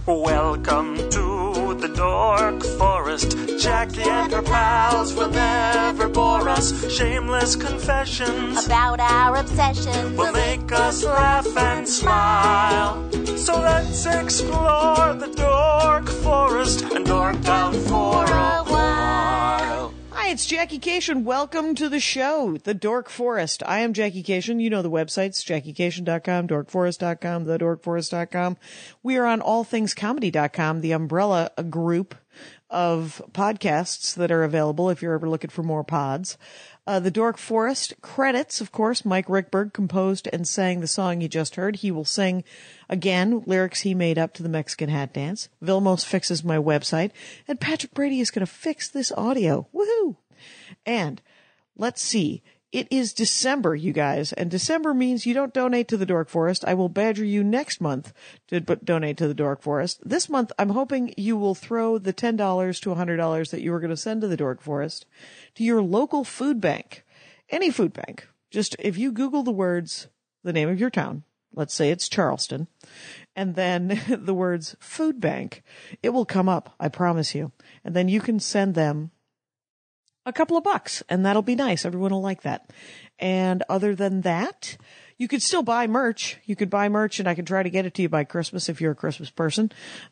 Welcome to the Dork Forest. Jackie and her pals will never bore us. Shameless confessions about our obsession will make us laugh and smile. So let's explore the Dork Forest and dork out for a while. Hi, it's Jackie Cation. Welcome to the show, The Dork Forest. I am Jackie Cation. You know the websites, JackieCation.com, DorkForest.com, TheDorkForest.com. We are on AllThingsComedy.com, the umbrella group of podcasts that are available if you're ever looking for more pods. The Dork Forest credits, of course, Mike Rickberg composed and sang the song you just heard. He will sing again lyrics he made up to the Mexican Hat Dance. Vilmos fixes my website, and Patrick Brady is going to fix this audio. Woohoo! And let's see. It is December, you guys, and December means you don't donate to the Dork Forest. I will badger you next month to donate to the Dork Forest. This month, I'm hoping you will throw the $10 to $100 that you were going to send to the Dork Forest to your local food bank. Any food bank. Just if you Google the words, the name of your town, let's say it's Charleston, and then the words food bank, it will come up, I promise you. And then you can send them a couple of bucks, and that'll be nice. Everyone will like that. And other than that, you could still buy merch. You could buy merch, and I can try to get it to you by Christmas if you're a Christmas person.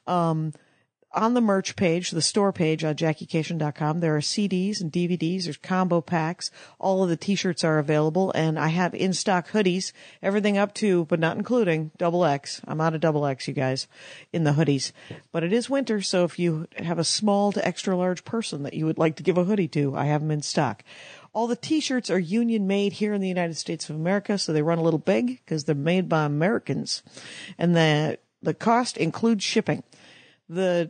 On the merch page, the store page on JackieCation.com, there are CDs and DVDs. There's combo packs. All of the T-shirts are available, and I have in-stock hoodies, everything up to, but not including, XX. I'm out of XX, you guys, in the hoodies. But it is winter, so if you have a small to extra large person that you would like to give a hoodie to, I have them in stock. All the T-shirts are union-made here in the United States of America, so they run a little big because they're made by Americans. And the cost includes shipping. The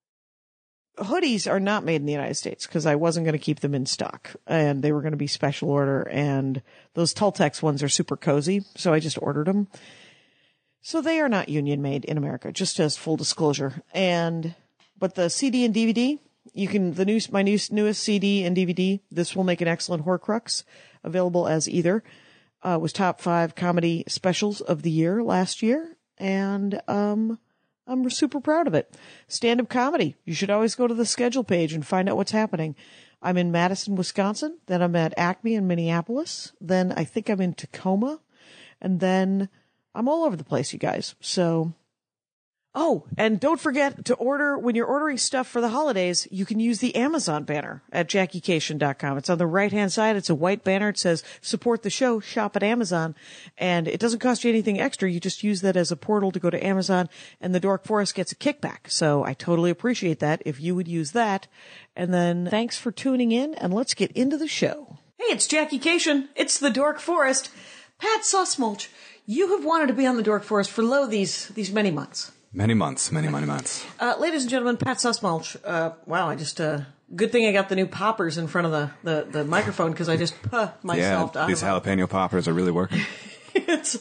hoodies are not made in the United States because I wasn't going to keep them in stock, and they were going to be special order, and those Tultex ones are super cozy, so I just ordered them. So they are not union made in America, just as full disclosure. But the CD and DVD, you can, my newest CD and DVD, this will make an excellent Horcrux, available as either, was top 5 comedy specials of the year last year, and, I'm super proud of it. Stand-up comedy. You should always go to the schedule page and find out what's happening. I'm in Madison, Wisconsin. Then I'm at Acme in Minneapolis. Then I think I'm in Tacoma. And then I'm all over the place, you guys. So, oh, and don't forget to order, when you're ordering stuff for the holidays, you can use the Amazon banner at JackieCation.com. It's on the right-hand side. It's a white banner. It says, support the show, shop at Amazon. And it doesn't cost you anything extra. You just use that as a portal to go to Amazon, and the Dork Forest gets a kickback. So I totally appreciate that if you would use that. And then thanks for tuning in, and let's get into the show. Hey, it's Jackie Cation. It's the Dork Forest. Pat Sussmulch, you have wanted to be on the Dork Forest for these many months. Many months. Ladies and gentlemen, Pat Sussmulch. Wow, good thing I got the new poppers in front of the microphone because I just myself. Yeah, these jalapeno poppers are really working. It's,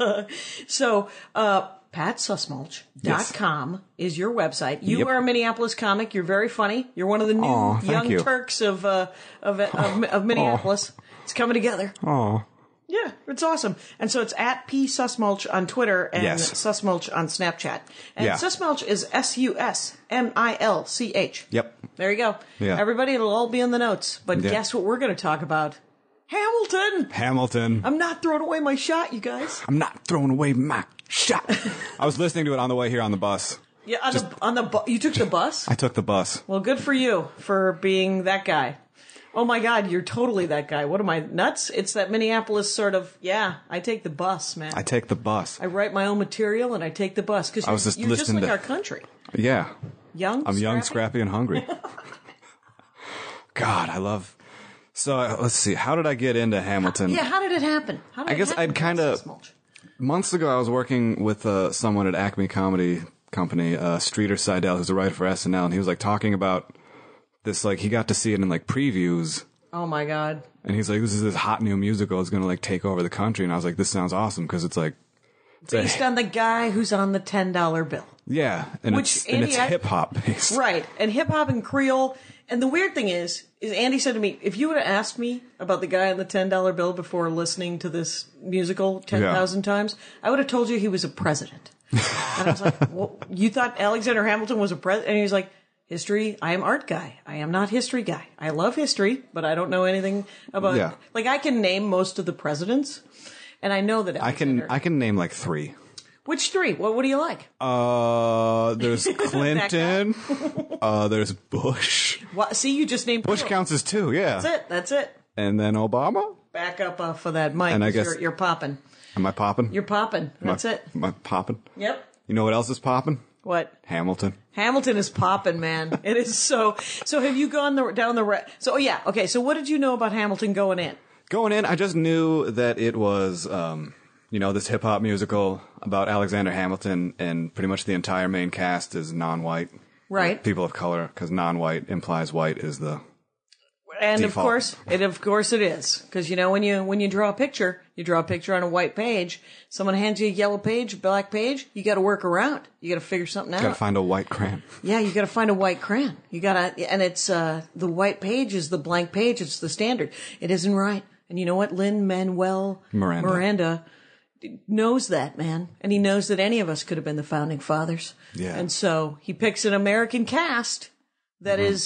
PatSussmulch.com is your website. You are a Minneapolis comic. You're very funny. You're one of the new young Turks of Minneapolis. It's coming together. Oh. Yeah, it's awesome. And so it's at P. Sussmulch on Twitter and Sussmulch on Snapchat. And Sussmulch is Sussmilch. Yep. There you go. Yeah. Everybody, it'll all be in the notes. But guess what we're going to talk about? Hamilton. I'm not throwing away my shot, you guys. I'm not throwing away my shot. I was listening to it on the way here on the bus. Yeah, you took the bus? I took the bus. Well, good for you for being that guy. Oh my God, you're totally that guy. What am I, nuts? It's that Minneapolis sort of, I take the bus, man. I take the bus. I write my own material and I take the bus. Because you're just like our country. Yeah. I'm young, scrappy, and hungry. God, I love... So, let's see. How did I get into Hamilton? How did it happen? I guess I'd kind of... Months ago, I was working with someone at Acme Comedy Company, Streeter Seidel, who's a writer for SNL, and he was like talking about this, like, he got to see it in like previews. Oh my God. And he's like, this hot new musical is going to like take over the country. And I was like, this sounds awesome because it's like... Based on the guy who's on the $10 bill. Yeah. And it's hip hop based. Right. And hip hop and Creole. And the weird thing is Andy said to me, if you would have asked me about the guy on the $10 bill before listening to this musical 10,000 times, I would have told you he was a president. And I was like, well, you thought Alexander Hamilton was a president? And he was like, history, I am art guy. I am not history guy. I love history, but I don't know anything about Yeah. Like, I can name most of the presidents, and I know that Alexander... I can name like 3. Which 3? What do you like? There's Clinton. There's Bush. What? See, you just named Bush 2. counts as 2, yeah. That's it. And then Obama? Back up off of that mic. And I 'cause guess- you're popping. Am I popping? You're popping. That's it. Am I popping? Yep. You know what else is popping? What? Hamilton. Hamilton is popping, man. It is so. So have you gone down the? So yeah, okay. So what did you know about Hamilton going in? Going in, I just knew that it was, this hip hop musical about Alexander Hamilton, and pretty much the entire main cast is non-white. Right. People of color, because non-white implies white is the. And Default. of course it is, because when you draw a picture, you draw a picture on a white page. Someone hands you a yellow page, black page. You got to work around. You got to figure something out. Gotta find a white crayon. Yeah, you got to find a white crayon. And it's the white page is the blank page. It's the standard. It isn't right. And you know what? Lin-Manuel Miranda knows that, man, and he knows that any of us could have been the founding fathers. Yeah. And so he picks an American cast that is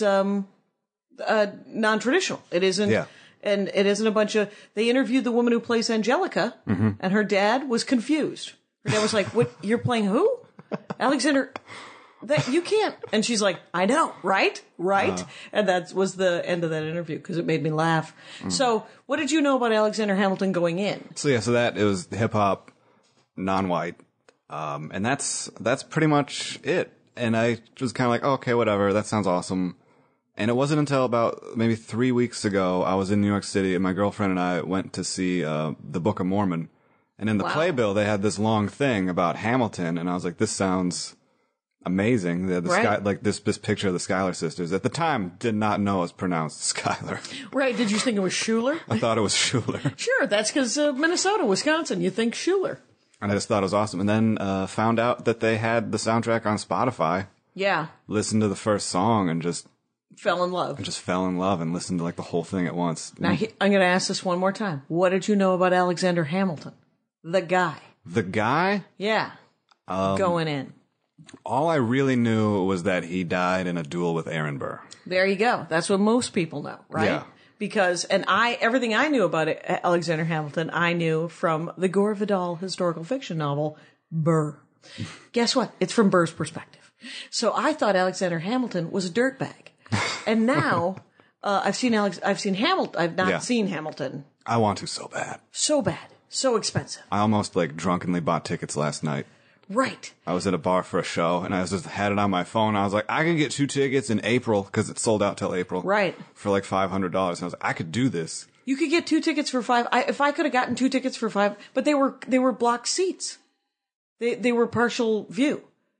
non-traditional. It isn't. Yeah. And it isn't a bunch of. They interviewed the woman who plays Angelica, and her dad was confused. Her dad was like, "What? You're playing who? Alexander? That you can't." And she's like, "I know, right? And that was the end of that interview because it made me laugh. So, what did you know about Alexander Hamilton going in? So that it was hip hop, non-white, and that's pretty much it. And I was kind of like, okay, whatever, that sounds awesome. And it wasn't until about maybe 3 weeks ago, I was in New York City, and my girlfriend and I went to see the Book of Mormon. And in the playbill, they had this long thing about Hamilton, and I was like, this sounds amazing. They had this picture of the Schuyler sisters. At the time, did not know it was pronounced Schuyler. Right? Did you think it was Schuler? I thought it was Schuler. Sure, that's because Minnesota, Wisconsin. You think Schuler? And I just thought it was awesome. And then found out that they had the soundtrack on Spotify. Yeah. Listened to the first song and just fell in love. And listened to like the whole thing at once. Now, I'm going to ask this one more time. What did you know about Alexander Hamilton? The guy. The guy? Yeah. Going in. All I really knew was that he died in a duel with Aaron Burr. There you go. That's what most people know, right? Yeah. Because, everything I knew about Alexander Hamilton, I knew from the Gore Vidal historical fiction novel, Burr. Guess what? It's from Burr's perspective. So I thought Alexander Hamilton was a dirtbag. And now, I've seen Hamilton. I've not seen Hamilton. I want to so bad. So bad. So expensive. I almost drunkenly bought tickets last night. Right. I was at a bar for a show, and I had it on my phone. I was like, I can get 2 tickets in April, because it's sold out till April. Right. For $500. And I was like, I could do this. You could get 2 tickets for $5. If I could have gotten 2 tickets for $5, but they were blocked seats. They were partial view.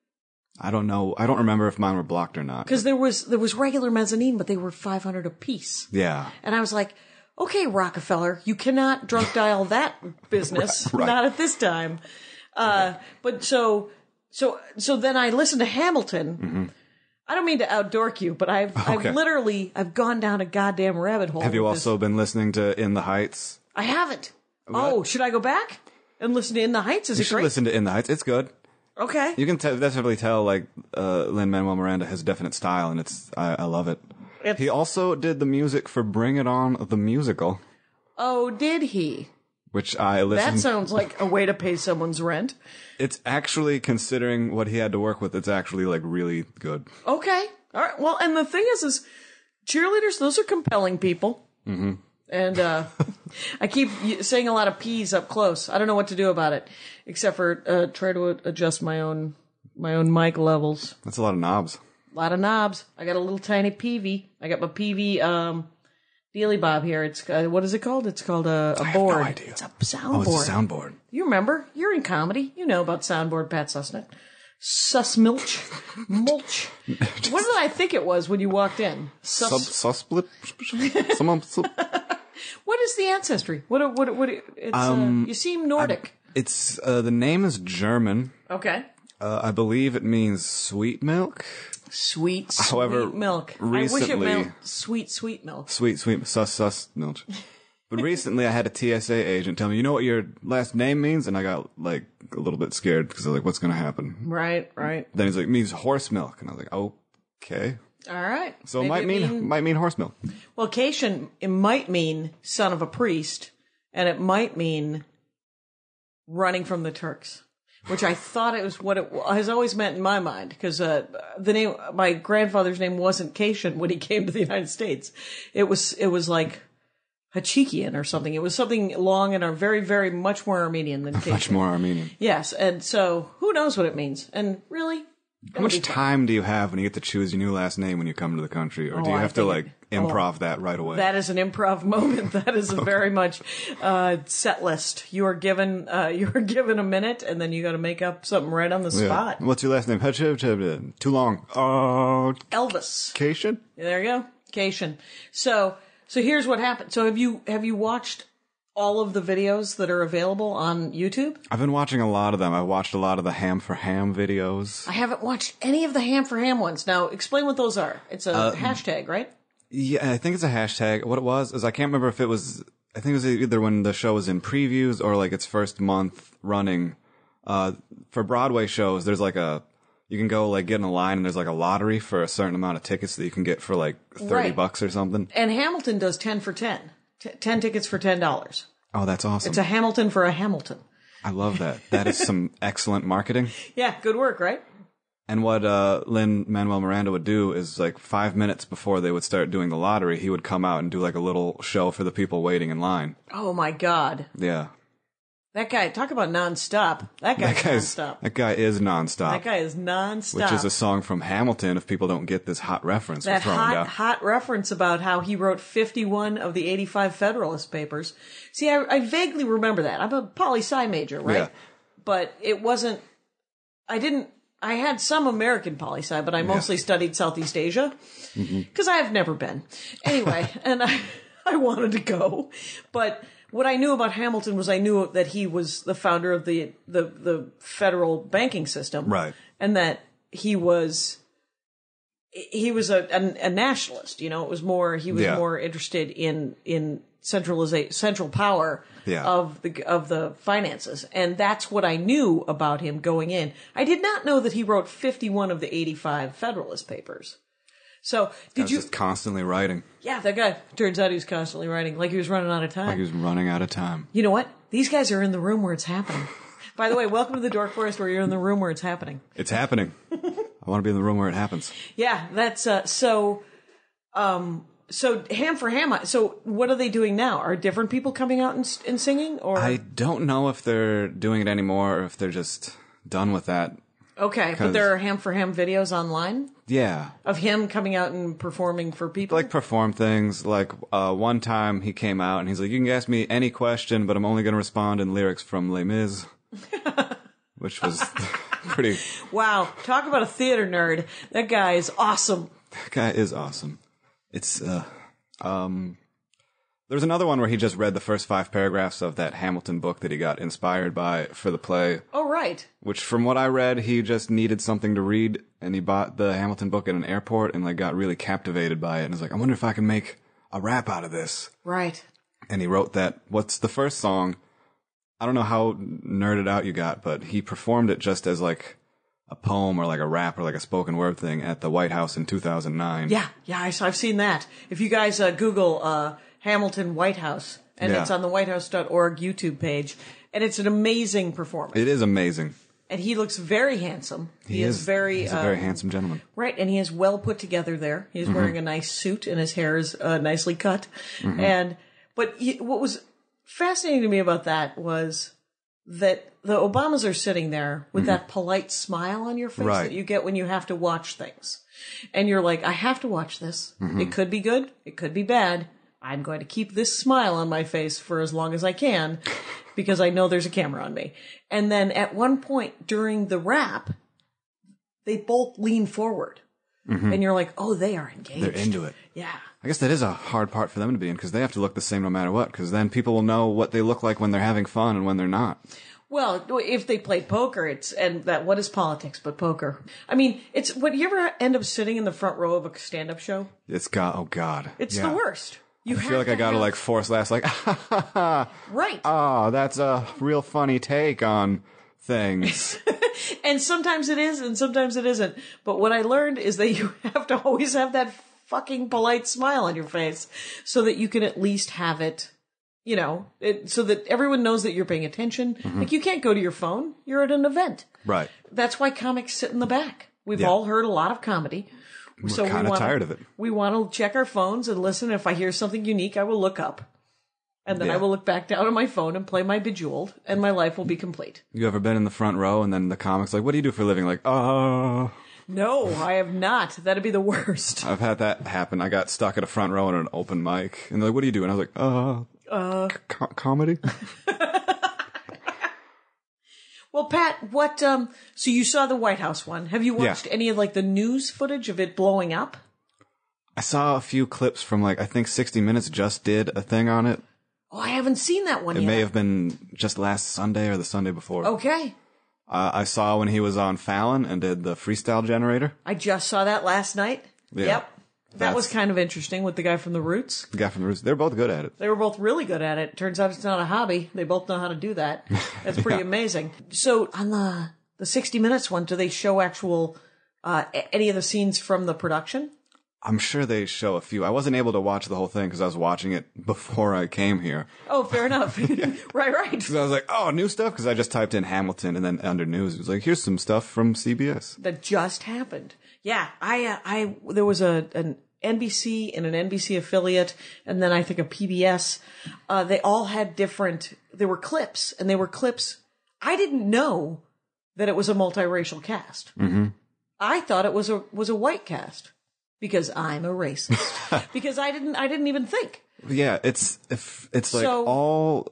I don't know. I don't remember if mine were blocked or not. Because there was regular mezzanine, but they were $500 a piece. Yeah. And I was like, okay, Rockefeller, you cannot drunk dial that business. Right. Not at this time. But so then I listened to Hamilton. Mm-hmm. I don't mean to outdork you, but I've gone down a goddamn rabbit hole. Have you also been listening to In the Heights? I haven't. What? Oh, should I go back and listen to In the Heights? Is You it should great? listen to In the Heights. It's good. Okay. You can definitely tell, Lin-Manuel Miranda has definite style, and I love it. He also did the music for Bring It On, the musical. Oh, did he? Which I listened. That sounds like a way to pay someone's rent. It's actually, considering what he had to work with, it's actually really good. Okay. All right. Well, and the thing is cheerleaders, those are compelling people. Mm-hmm. And I keep saying a lot of P's up close. I don't know what to do about it, except for try to adjust my own mic levels. That's a lot of knobs. A lot of knobs. I got a little tiny PV. I got my PV Dealy Bob here. It's what is it called? It's called a board. I have no idea. It's a soundboard. Oh, it's a soundboard. You remember? You're in comedy. You know about soundboard, Pat Sussnet. Sussmilch. Mulch. What did I think it was when you walked in? Sussplit? What is the ancestry? It's, you seem Nordic. It's, the name is German. Okay. I believe it means sweet milk. Sweet However, milk. recently- I wish it meant sweet milk. Sweet, sus milk. But recently I had a TSA agent tell me, you know what your last name means? And I got like a little bit scared because I was like, what's going to happen? Right. Then he's like, it means horse milk. And I was like, okay. All right. So it might mean horse milk. Well, Cation, it might mean son of a priest, and it might mean running from the Turks, which I thought it was what it has always meant in my mind, because my grandfather's name wasn't Cation when he came to the United States. It was like Hachikian or something. It was something long and very, very much more Armenian than Cation. Much more Armenian. Yes, and so who knows what it means? And really, how much time do you have when you get to choose your new last name when you come to the country, or do you I have to think improv that right away? That is an improv moment. That is a very much set list. You are given a minute, and then you got to make up something right on the spot. What's your last name? Too long. Elvis. Cation? There you go, Cation. So here's what happened. So have you watched all of the videos that are available on YouTube? I've been watching a lot of them. I've watched a lot of the Ham for Ham videos. I haven't watched any of the Ham for Ham ones. Now, explain what those are. It's a hashtag, right? Yeah, I think it's a hashtag. What it was is I can't remember if it was. I think it was either when the show was in previews or like its first month running. For Broadway shows, there's like you can go like get in a line and there's like a lottery for a certain amount of tickets that you can get for like $30 or something. And Hamilton does 10 for 10. 10 tickets for $10. Oh, that's awesome. It's a Hamilton for a Hamilton. I love that. That is some excellent marketing. Yeah, good work, right? And what Lin-Manuel Miranda would do is like 5 minutes before they would start doing the lottery, he would come out and do like a little show for the people waiting in line. Oh my God. Yeah. That guy, talk about nonstop. That guy's nonstop. That guy is nonstop. That guy is nonstop. Which is a song from Hamilton, if people don't get this hot reference. That hot reference about how he wrote 51 of the 85 Federalist Papers. See, I vaguely remember that. I'm a poli-sci major, right? Yeah. But it wasn't, I had some American poli-sci, but I mostly studied Southeast Asia. Because I have never been. Anyway, and I wanted to go. But what I knew about Hamilton was I knew that he was the founder of the federal banking system. Right. And that he was a nationalist, you know, it was more, he was more interested in central power of the finances. And that's what I knew about him going in. I did not know that he wrote 51 of the 85 Federalist Papers. So did you just constantly writing? Yeah, that guy, turns out he was constantly writing, like he was running out of time. Like he was running out of time. You know what? These guys are in the room where it's happening. By the way, welcome to the Dork Forest, where you're in the room where it's happening. It's happening. I want to be in the room where it happens. Yeah, that's so Ham for Ham. So what are they doing now? Are different people coming out and singing? Or I don't know if they're doing it anymore or if they're just done with that. Okay, but there are Ham for Ham videos online? Yeah. Of him coming out and performing for people? Like perform things. Like one time he came out and he's like, you can ask me any question, but I'm only going to respond in lyrics from Les Mis. Which was pretty... Wow, talk about a theater nerd. That guy is awesome. That guy is awesome. It's, there's another one where he just read the first 5 paragraphs of that Hamilton book that he got inspired by for the play. Oh, right. Which, from what I read, he just needed something to read, and he bought the Hamilton book at an airport and like got really captivated by it, and was like, I wonder if I can make a rap out of this. Right. And he wrote that. What's the first song? I don't know how nerded out you got, but he performed it just as like a poem or like a rap or like a spoken word thing at the White House in 2009. Yeah, I've seen that. If you guys Google Hamilton White House, and it's on the whitehouse.org YouTube page, and it's an amazing performance. It is amazing. And he looks very handsome. He's a very handsome gentleman. Right, and he is well put together there. He's wearing a nice suit, and his hair is nicely cut. But what was fascinating to me about that was that the Obamas are sitting there with that polite smile on your face that you get when you have to watch things. And you're like, I have to watch this. It could be good. It could be bad. I'm going to keep this smile on my face for as long as I can because I know there's a camera on me. And then at one point during the rap, they both lean forward. And you're like, oh, they are engaged. They're into it. Yeah. I guess that is a hard part for them to be in because they have to look the same no matter what because then people will know what they look like when they're having fun and when they're not. Well, if they played poker, what is politics but poker? I mean, would you ever end up sitting in the front row of a stand-up show? Oh God. It's the worst. You I feel like I gotta like force laughs, like, right. oh, that's a real funny take on things. And sometimes it is, and sometimes it isn't. But what I learned is that you have to always have that fucking polite smile on your face so that you can at least have it, you know, so that everyone knows that you're paying attention. Like, you can't go to your phone. You're at an event. Right. That's why comics sit in the back. We've Yeah. all heard a lot of comedy. We're kind of tired of it. We want to check our phones and listen. If I hear something unique, I will look up. And then I will look back down on my phone and play my Bejeweled, and my life will be complete. You ever been in the front row and then the comic's like, what do you do for a living? Like, No, I have not. That'd be the worst. I've had that happen. I got stuck at a front row in an open mic. And they're like, what do you do? And I was like, comedy? Well, Pat, what, so you saw the White House one. Have you watched any of, like, the news footage of it blowing up? I saw a few clips from, like, I think 60 Minutes just did a thing on it. Oh, I haven't seen that one It yet. may have been just last Sunday or the Sunday before. Okay. I saw when he was on Fallon and did the freestyle generator. I just saw that last night. Yeah. Yep. That was kind of interesting with the guy from The Roots. The guy from the Roots. They're both good at it. They were both really good at it. Turns out it's not a hobby. They both know how to do that. That's pretty amazing. So on the 60 Minutes one, do they show actual, any of the scenes from the production? I'm sure they show a few. I wasn't able to watch the whole thing because I was watching it before I came here. Oh, fair enough. Right. So I was like, oh, new stuff? Because I just typed in Hamilton and then under news, it was like, here's some stuff from CBS. That just happened. Yeah, there was an NBC and an NBC affiliate, and then I think a PBS. They all had there were clips, and they were clips. I didn't know that it was a multiracial cast. Mm-hmm. I thought it was a white cast because I'm a racist. Because I didn't even think. Yeah, it's like So- all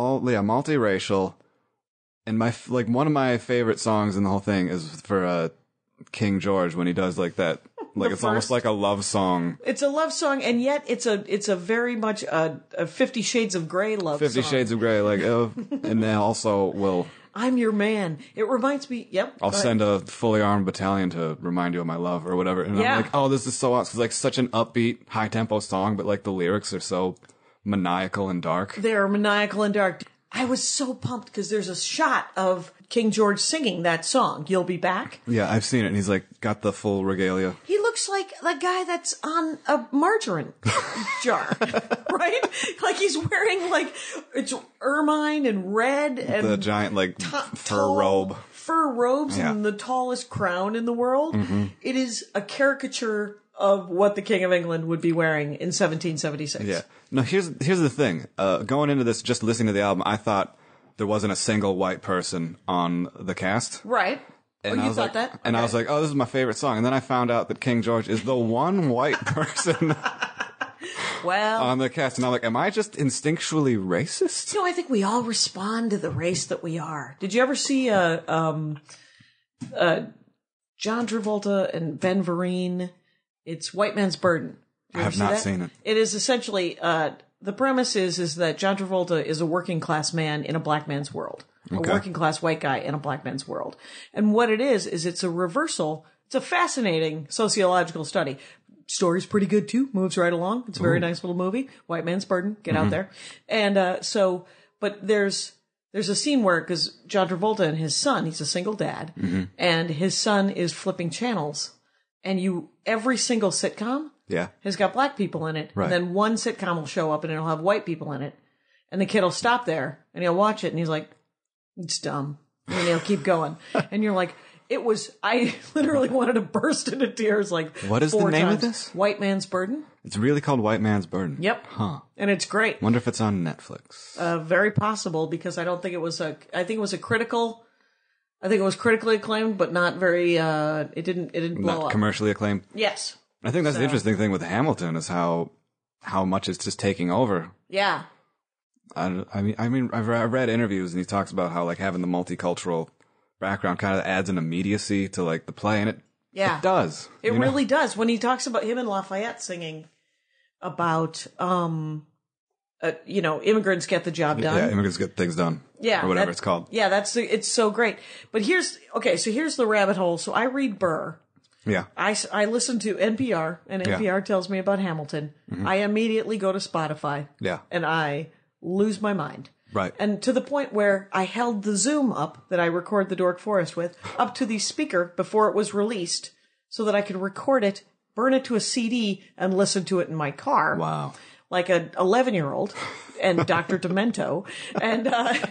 multiracial. And one of my favorite songs in the whole thing is for King George when he does like that. Like it's almost like a love song. It's a love song, and yet it's a very much a 50 Shades of Grey love song. 50 Shades of Grey, like, and then also I'm your man. It reminds me, yep. I'll go ahead. send a fully armed battalion to remind you of my love or whatever. And Yeah. I'm like, oh, this is so awesome. It's like such an upbeat, high tempo song, but like the lyrics are so maniacal and dark. They're maniacal and dark. I was so pumped because there's a shot of King George singing that song, You'll Be Back. Yeah, I've seen it. And he's like got the full regalia. He looks like the guy that's on a margarine jar, right? Like he's wearing like, it's ermine and red and The giant like fur tall robe. Fur robes Yeah. and the tallest crown in the world. Mm-hmm. It is a caricature of what the King of England would be wearing in 1776. Yeah. No, here's the thing. Going into this, just listening to the album, I thought there wasn't a single white person on the cast. Right. And you I was thought like, that? And I Okay. was like, oh, this is my favorite song. And then I found out that King George is the one white person Well, on the cast. And I'm like, am I just instinctually racist? I think we all respond to the race that we are. Did you ever see John Travolta and Ben Vereen? It's White Man's Burden. I have not seen it. It is essentially the premise is that John Travolta is a working class man in a black man's world, Okay. a working class white guy in a black man's world, and what it is it's a reversal. It's a fascinating sociological study. Story's pretty good too. Moves right along. It's a very nice little movie. White Man's Burden. Get out there. And but there's a scene where, because John Travolta and his son, he's a single dad, and his son is flipping channels, and every single sitcom Yeah. has got black people in it. Right. And then one sitcom will show up and it'll have white people in it. And the kid will stop there and he'll watch it and he's like, it's dumb. And he'll keep going. And you're like, I literally wanted to burst into tears like What is the 4 name of times. this? White Man's Burden. It's really called White Man's Burden. Yep. Huh. And it's great. Wonder if it's on Netflix. Very possible because I think it was critically acclaimed, but not very, it didn't blow Not up. commercially acclaimed. Yes. I think that's So- the interesting thing with Hamilton is how much it's just taking over. Yeah. I mean, I've read interviews and he talks about how like having the multicultural background kind of adds an immediacy to like the play, and it does. It you know? really does. When he talks about him and Lafayette singing about, immigrants get the job done. Yeah, immigrants get things done. Yeah, or whatever it's called. Yeah, it's so great. But here's the rabbit hole. So I read Burr, Yeah. I listen to NPR, and NPR tells me about Hamilton. I immediately go to Spotify. Yeah. And I lose my mind. Right. And to the point where I held the Zoom up that I record the Dork Forest with up to the speaker before it was released so that I could record it, burn it to a CD, and listen to it in my car. Wow. Like an 11-year-old and Dr. Demento. And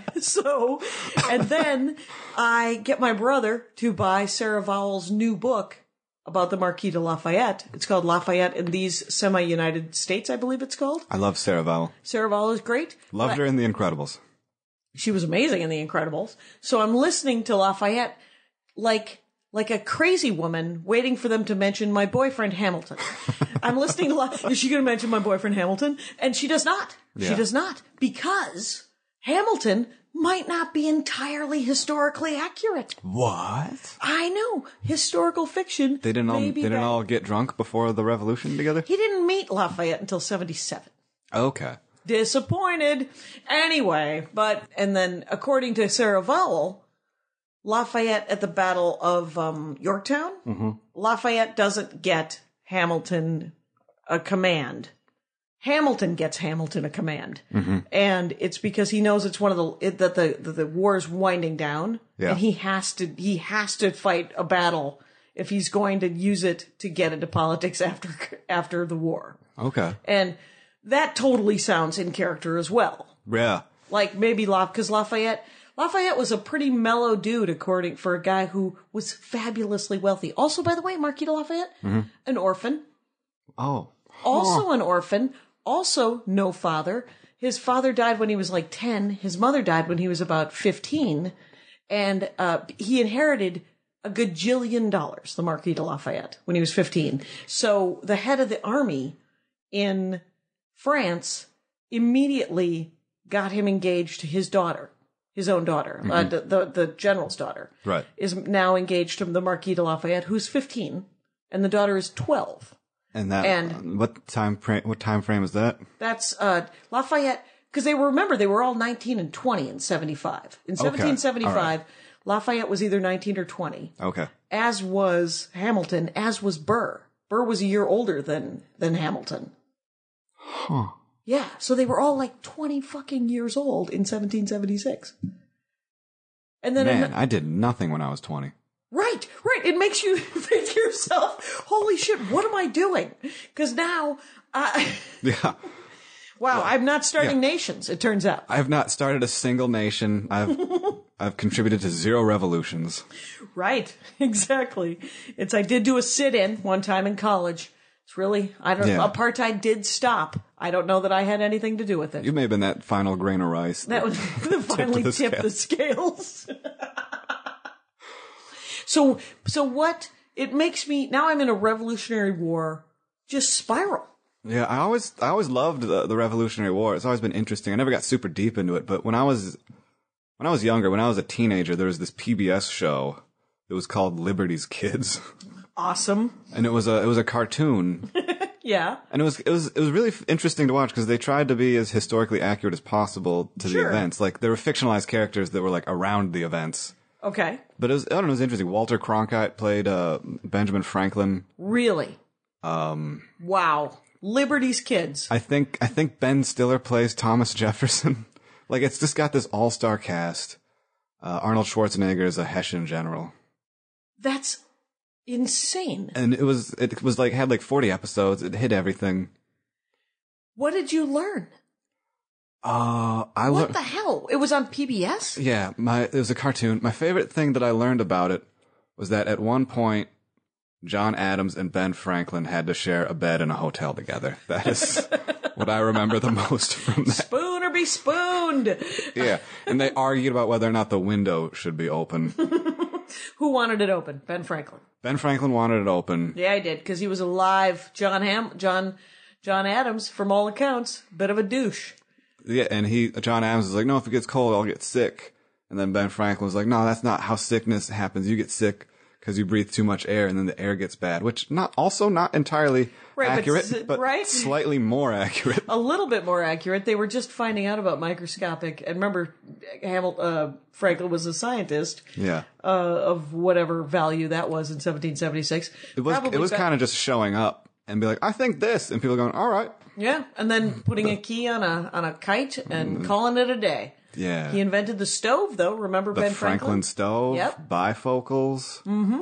and then I get my brother to buy Sarah Vowell's new book about the Marquis de Lafayette. It's called Lafayette in These Semi-United States, I believe it's called. I love Sarah Vowell. Sarah Vowell is great. Loved her in The Incredibles. She was amazing in The Incredibles. So I'm listening to Lafayette like a crazy woman waiting for them to mention my boyfriend Hamilton. I'm listening to is she going to mention my boyfriend Hamilton? And she does not. Yeah. She does not. Because Hamilton might not be entirely historically accurate. What? I know. Historical fiction. They didn't all get drunk before the revolution together? He didn't meet Lafayette until 77. Okay. Disappointed. Anyway, and then according to Sarah Vowell, Lafayette at the Battle of Yorktown, Lafayette doesn't get Hamilton a command. Hamilton gets Hamilton a command, and it's because he knows it's one of the war is winding down, and he has to fight a battle if he's going to use it to get into politics after the war. Okay, and that totally sounds in character as well. Yeah, like maybe because Lafayette was a pretty mellow dude, for a guy who was fabulously wealthy. Also, by the way, Marquis de Lafayette, an orphan. Oh. Also an orphan. Also no father. His father died when he was like 10. His mother died when he was about 15. And he inherited a gajillion dollars, the Marquis de Lafayette, when he was 15. So the head of the army in France immediately got him engaged to his daughter. His own daughter, the general's daughter, right, is now engaged to the Marquis de Lafayette, who's 15, and the daughter is 12. And what time frame is that? That's Lafayette, because they were all 19 and 20 in 75. In 1775, right. Lafayette was either 19 or 20. Okay. As was Hamilton, as was Burr. Burr was a year older than Hamilton. Huh. Yeah, so they were all like 20 fucking years old in 1776. And then I did nothing when I was 20. Right. It makes you think to yourself, holy shit, what am I doing? Because now, yeah. Wow, I'm not starting nations, it turns out. I have not started a single nation. I've contributed to 0 revolutions. Right, exactly. I did do a sit-in one time in college. It's really, apartheid did stop. I don't know that I had anything to do with it. You may have been that final grain of rice. That was finally tipped the scales. So what, it makes me, now I'm in a Revolutionary War, just spiral. Yeah, I always loved the Revolutionary War. It's always been interesting. I never got super deep into it, but when I was younger, when I was a teenager, there was this PBS show that was called Liberty's Kids. Awesome. And it was a cartoon. Yeah. And it was really interesting to watch because they tried to be as historically accurate as possible to the events. Like there were fictionalized characters that were like around the events. Okay. But it was interesting. Walter Cronkite played Benjamin Franklin. Really? Wow. Liberty's Kids. I think Ben Stiller plays Thomas Jefferson. Like it's just got this all-star cast. Arnold Schwarzenegger is a Hessian general. That's insane. And it was like had like 40 episodes. It hit everything. What did you learn? What the hell? It was on PBS? Yeah, it was a cartoon. My favorite thing that I learned about it was that at one point, John Adams and Ben Franklin had to share a bed in a hotel together. That is what I remember the most from that. Spoon or be spooned. Yeah, and they argued about whether or not the window should be open. Who wanted it open? Ben Franklin. Ben Franklin wanted it open. Yeah, he did, because he was alive. John Adams, from all accounts, bit of a douche. Yeah, and John Adams was like, no, if it gets cold, I'll get sick. And then Ben Franklin was like, no, that's not how sickness happens. You get sick because you breathe too much air and then the air gets bad, which not entirely accurate, but slightly more accurate. A little bit more accurate. They were just finding out about microscopic, and remember, Franklin was a scientist. Yeah. Of whatever value that was in 1776. It was kind of just showing up and be like, I think this, and people going, all right. Yeah, and then putting a key on a kite and calling it a day. Yeah. He invented the stove, though. Remember Ben Franklin? Franklin stove. Yep. Bifocals. Mm-hmm.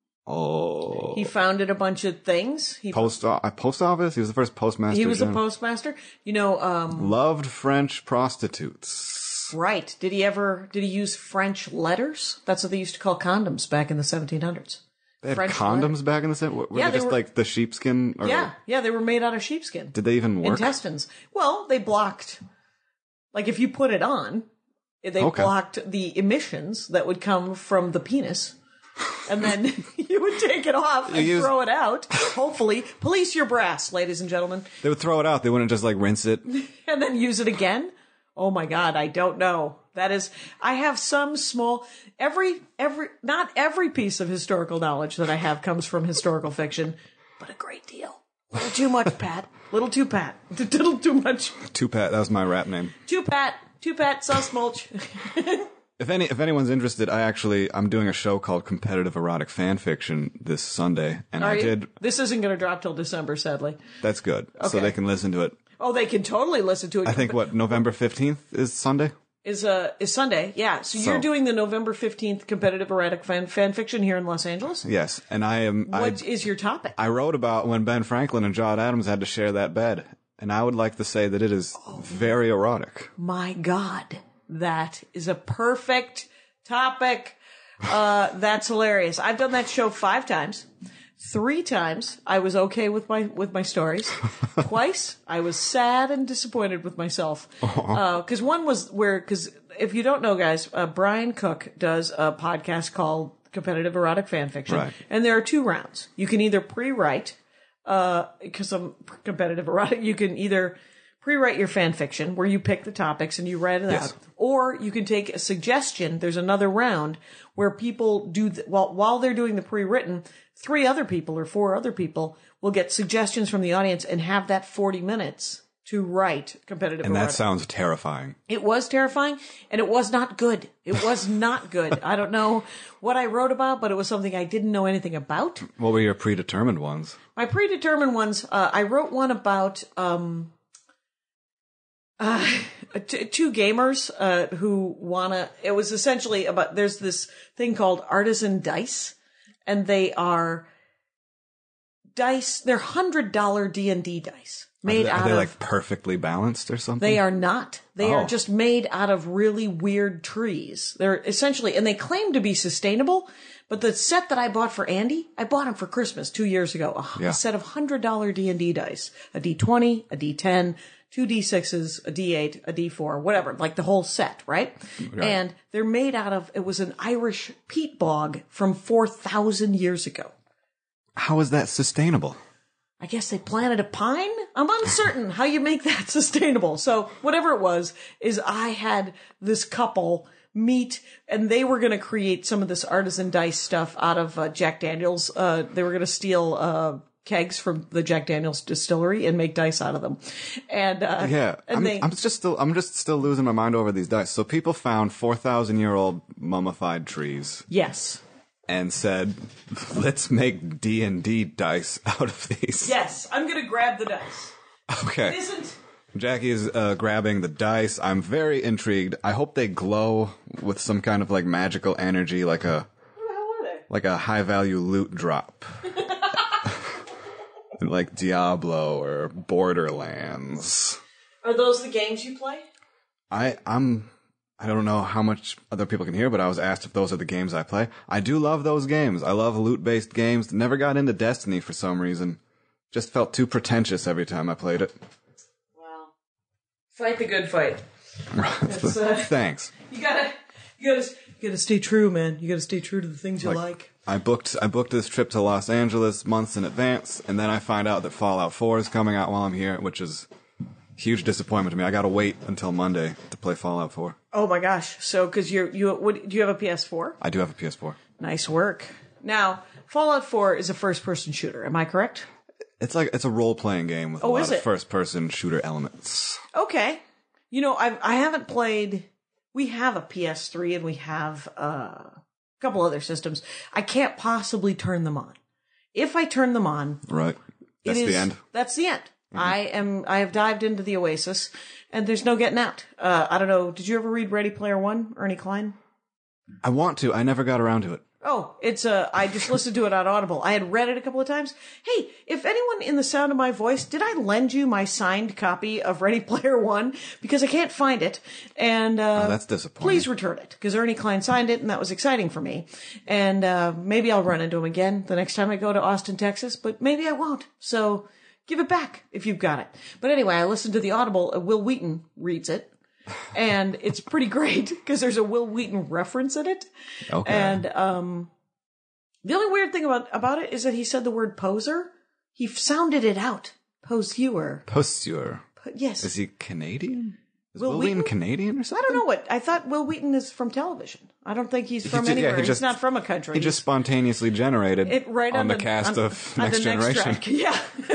Oh. He founded a bunch of things. Post office. He was the first postmaster. He was a postmaster. You know, loved French prostitutes. Right. Did he use French letters? That's what they used to call condoms back in the 1700s. They had French condoms back in the 1700s? Were they just like the sheepskin? Or yeah, they were made out of sheepskin. Did they even work? Intestines. Well, they blocked, like if you put it on, they blocked the emissions that would come from the penis. And then you would take it off and throw it out. Hopefully, police your brass, ladies and gentlemen. They would throw it out. They wouldn't just like rinse it. And then use it again? Oh my God, I don't know. That is, I have some small, not every piece of historical knowledge that I have comes from historical fiction, but a great deal. A little too much, Pat. Little too Pat. Little too much. Two Pat, that was my rap name. Two Pat, sauce mulch. If anyone's interested, I'm doing a show called Competitive Erotic Fan Fiction this Sunday, and This isn't going to drop till December, sadly. That's good, okay. So they can listen to it. Oh, they can totally listen to it. I think November 15th is Sunday? Is Sunday, yeah. So you're doing the November 15th Competitive Erotic fan fiction here in Los Angeles? Yes, and What is your topic? I wrote about when Ben Franklin and John Adams had to share that bed, and I would like to say that it is very erotic. My God, that is a perfect topic. That's hilarious. I've done that show 5 times. 3 times I was okay with my stories. Twice I was sad and disappointed with myself. Cause one was cause if you don't know, guys, Brian Cook does a podcast called Competitive Erotic Fan Fiction. Right. And there are 2 rounds. You can either pre-write, cause I'm competitive erotic, you can either pre-write your fan fiction where you pick the topics and you write it out. Or you can take a suggestion. There's another round where people do, while they're doing the pre-written, 3 other people or 4 other people will get suggestions from the audience and have that 40 minutes to write competitive erotic. And that sounds terrifying. It was terrifying, and it was not good. It was not good. I don't know what I wrote about, but it was something I didn't know anything about. What were your predetermined ones? My predetermined ones, I wrote one about 2 gamers who wanna. It was essentially about. There's this thing called artisan dice, and they are dice. They're $100 D&D dice made out of. Are they like perfectly balanced or something? They are not. They are just made out of really weird trees. They're essentially, and they claim to be sustainable. But the set that I bought for Andy, I bought him for Christmas 2 years ago. A set of $100 D&D dice, a D20, a D10. 2 D6s, a D8, a D4, whatever, like the whole set, right? And they're made out of, it was an Irish peat bog from 4,000 years ago. How is that sustainable? I guess they planted a pine? I'm uncertain how you make that sustainable. So whatever it was, is I had this couple meet, and they were going to create some of this artisan dice stuff out of Jack Daniels. They were going to steal kegs from the Jack Daniels distillery and make dice out of them. And I'm just still losing my mind over these dice. So people found 4,000-year-old mummified trees. Yes. And said, let's make D&D dice out of these. Yes, I'm going to grab the dice. Okay. It isn't. Jackie is grabbing the dice. I'm very intrigued. I hope they glow with some kind of like magical energy, like a high-value loot drop. Like Diablo or Borderlands. Are those the games you play? I don't know how much other people can hear, but I was asked if those are the games I play. I do love those games. I love loot-based games. Never got into Destiny for some reason. Just felt too pretentious every time I played it. Wow. Fight the good fight. Thanks. You gotta stay true, man. You gotta stay true to the things you like. I booked this trip to Los Angeles months in advance, and then I find out that Fallout 4 is coming out while I'm here, which is a huge disappointment to me. I gotta wait until Monday to play Fallout 4. Oh my gosh. So, cause do you have a PS4? I do have a PS4. Nice work. Now, Fallout 4 is a first-person shooter. Am I correct? It's a role-playing game with a lot is of it? first-person shooter elements. Okay. You know, I haven't played... We have a PS3 and we have a couple other systems. I can't possibly turn them on. If I turn them on... Right. That's the end. That's the end. I have dived into the Oasis, and there's no getting out. I don't know. Did you ever read Ready Player One, Ernie Klein? I want to. I never got around to it. Oh, I just listened to it on Audible. I had read it a couple of times. Hey, if anyone in the sound of my voice, did I lend you my signed copy of Ready Player One? Because I can't find it. And, that's disappointing. Please return it. Because Ernie Klein signed it and that was exciting for me. And, maybe I'll run into him again the next time I go to Austin, Texas, but maybe I won't. So give it back if you've got it. But anyway, I listened to the Audible. Will Wheaton reads it. And it's pretty great because there's a Will Wheaton reference in it. Okay. And the only weird thing about it is that he said the word poser. He sounded it out. Poseur. Poseur. Yes. Is he Canadian? Is Will Will Wheaton Wheaton? Canadian or something? I don't know what. I thought Will Wheaton is from television. I don't think he's from anywhere. He's not from a country. He just spontaneously generated it right on the cast of on Next the Generation. Next track. Yeah.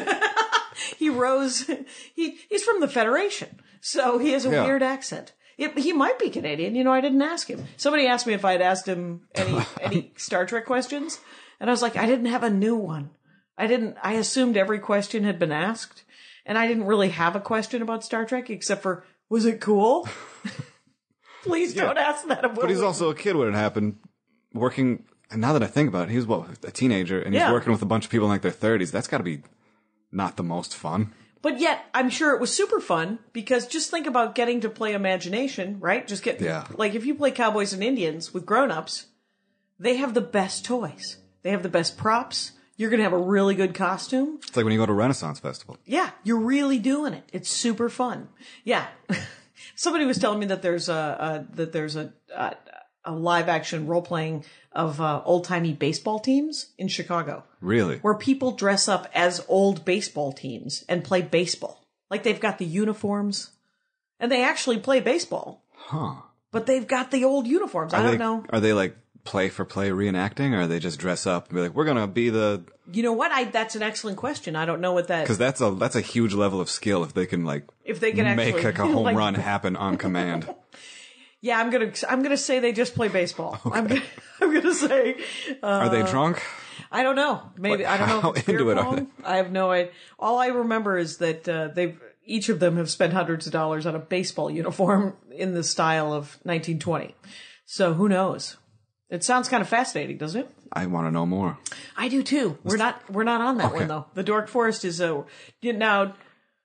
He rose. He's from the Federation, so he has a weird accent. He might be Canadian. You know, I didn't ask him. Somebody asked me if I had asked him any Star Trek questions, and I was like, I didn't have a new one. I assumed every question had been asked, and I didn't really have a question about Star Trek except for, was it cool? Please don't ask that of Will But he's Wheaton. also a kid when it happened, working. And now that I think about it, he was a teenager, and he's working with a bunch of people in like their 30s. That's got to be not the most fun. But yet, I'm sure it was super fun because just think about getting to play Imagination, right? Like if you play Cowboys and Indians with grown-ups, they have the best toys. They have the best props. You're going to have a really good costume. It's like when you go to Renaissance Festival. Yeah, you're really doing it. It's super fun. Yeah. Somebody was telling me that there's a live action role playing of old timey baseball teams in Chicago. Really? Where people dress up as old baseball teams and play baseball. Like they've got the uniforms and they actually play baseball. Huh. But they've got the old uniforms. I don't know. Are they like play for play reenacting, or are they just dress up and be like, we're going to be the... You know what? That's an excellent question. I don't know what that... Because that's a huge level of skill if they can make actually, like a home run happen on command. Yeah, I'm gonna say they just play baseball. Okay. I'm gonna say. Are they drunk? I don't know. Maybe I don't know. How If it's into beer it are pong. I have no idea. All I remember is that each of them have spent hundreds of dollars on a baseball uniform in the style of 1920. So who knows? It sounds kind of fascinating, doesn't it? I want to know more. I do too. We're not on that one though. The Dork Forest is now.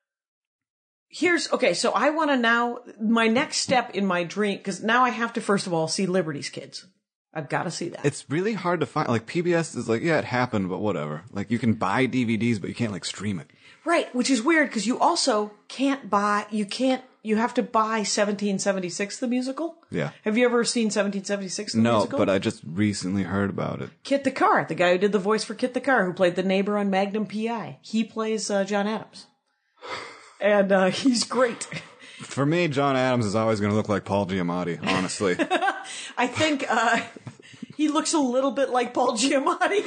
So I want to now, my next step in my dream, because now I have to first of all see Liberty's Kids. I've got to see that. It's really hard to find. Like PBS is like, yeah, it happened, but whatever. Like you can buy DVDs, but you can't like stream it. Right, which is weird because you also you have to buy 1776 the musical. Yeah. Have you ever seen 1776 the musical? No, but I just recently heard about it. Kit the Car, the guy who did the voice for Kit the Car, who played the neighbor on Magnum P.I. He plays John Adams. And he's great. For me, John Adams is always going to look like Paul Giamatti, honestly. I think he looks a little bit like Paul Giamatti.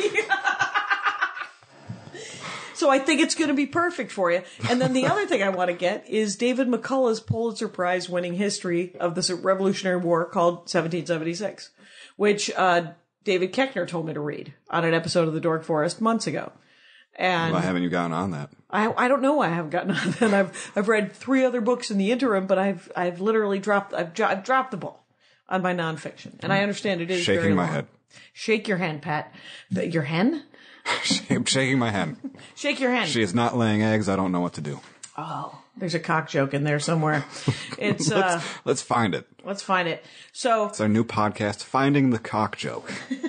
So I think it's going to be perfect for you. And then the other thing I want to get is David McCullough's Pulitzer Prize winning history of the Revolutionary War called 1776, which David Koechner told me to read on an episode of The Dork Forest months ago. And Why haven't you gotten on that? I don't know why I haven't gotten on that. I've read 3 other books in the interim, but I've literally dropped the ball on my nonfiction. And I understand it is shaking very my long. head. Shake your hand, Pat. Your hen? I'm shaking my head. Shake your hand. She is not laying eggs. I don't know what to do. Oh, there's a cock joke in there somewhere. It's let's find it. Let's find it. So it's our new podcast, Finding the Cock Joke.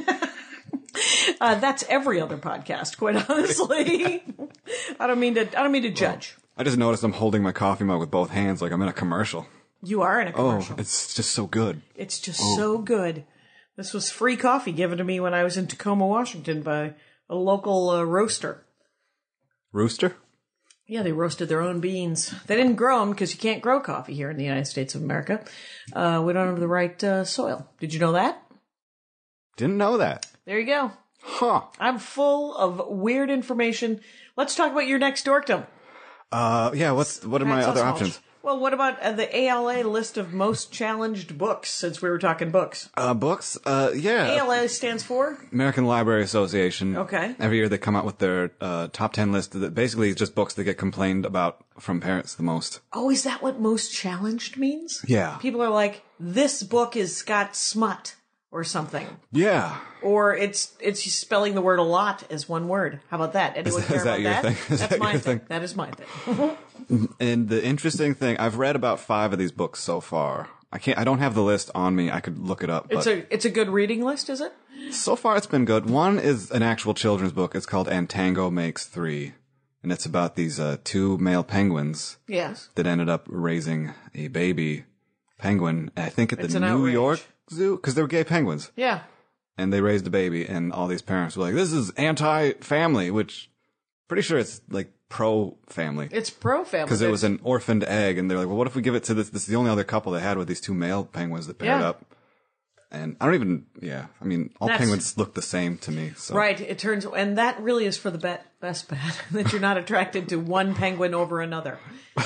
That's every other podcast, quite honestly. I don't mean to judge. I just noticed I'm holding my coffee mug with both hands like I'm in a commercial. You are in a commercial. Oh, it's just so good. It's just so good. This was free coffee given to me when I was in Tacoma, Washington by a local roaster. Rooster? Yeah, they roasted their own beans. They didn't grow them because you can't grow coffee here in the United States of America. We don't have the right soil. Did you know that? Didn't know that. There you go. Huh. I'm full of weird information. Let's talk about your next dorkdom. Yeah, what are my That's other us options? mulch. Well, what about the ALA list of most challenged books, since we were talking books? Books? Yeah. ALA stands for? American Library Association. Okay. Every year they come out with their top 10 list that basically is just books that get complained about from parents the most. Oh, is that what most challenged means? Yeah. People are like, this book has got smut or something. Yeah. Or it's spelling the word a lot as one word. How about that? Anyone care is that about your that? thing? Is That's that my your thing. thing? That is my thing. And the interesting thing, I've read about 5 of these books so far. I don't have the list on me. I could look it up. But It's a good reading list, is it? so far it's been good. One is an actual children's book. It's called And Tango Makes Three. And it's about these 2 male penguins Yes. that ended up raising a baby penguin, I think at It's the an New outrage. York Zoo, because they were gay penguins. Yeah. And they raised a baby, and all these parents were like, this is anti-family, which pretty sure it's like pro-family. It's pro-family. Because it was an orphaned egg, and they're like, well, what if we give it to this? This is the only other couple they had with these 2 male penguins that paired Yeah. up. And I don't even, I mean, all That's- penguins look the same to me. So. Right. It turns, and that really is for the best bet, that you're not attracted to one penguin over another.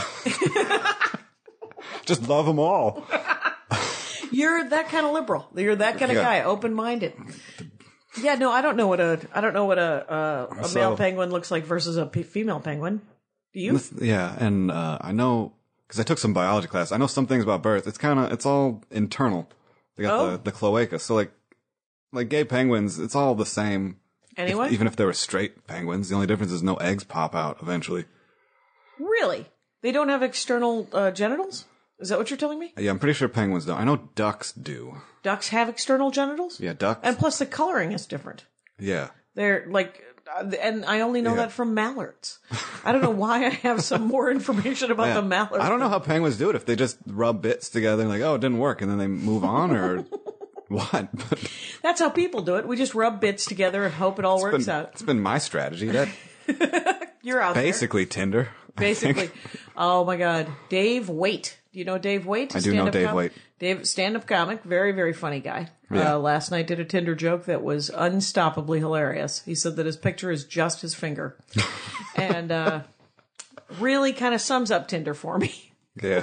Just love them all. You're that kind of liberal. You're that kind of Yeah. guy, open-minded. Yeah, no, I don't know what a male penguin looks like versus a female penguin. Do you? Yeah, and I know, because I took some biology class, I know some things about birth. It's all internal. They got the cloaca. So like gay penguins, it's all the same. Anyway? Even if they were straight penguins, the only difference is no eggs pop out eventually. Really? They don't have external genitals? Is that what you're telling me? Yeah, I'm pretty sure penguins don't. I know ducks do. Ducks have external genitals? Yeah, ducks. And plus the coloring is different. Yeah. They're like, and I only know Yeah. that from mallards. I don't know why I have some more information about the mallard. I don't know how penguins do it. If they just rub bits together and like, oh, it didn't work, and then they move on, or what? But That's how people do it. We just rub bits together and hope it all works out. it's been my strategy. That You're out basically Tinder. there. Basically. Oh my God. Dave Waite. Do you know Dave Waite? I do know Dave Waite. Dave, stand-up comic, very, very funny guy. Yeah. Last night did a Tinder joke that was unstoppably hilarious. He said that his picture is just his finger. And really kind of sums up Tinder for me. Yeah.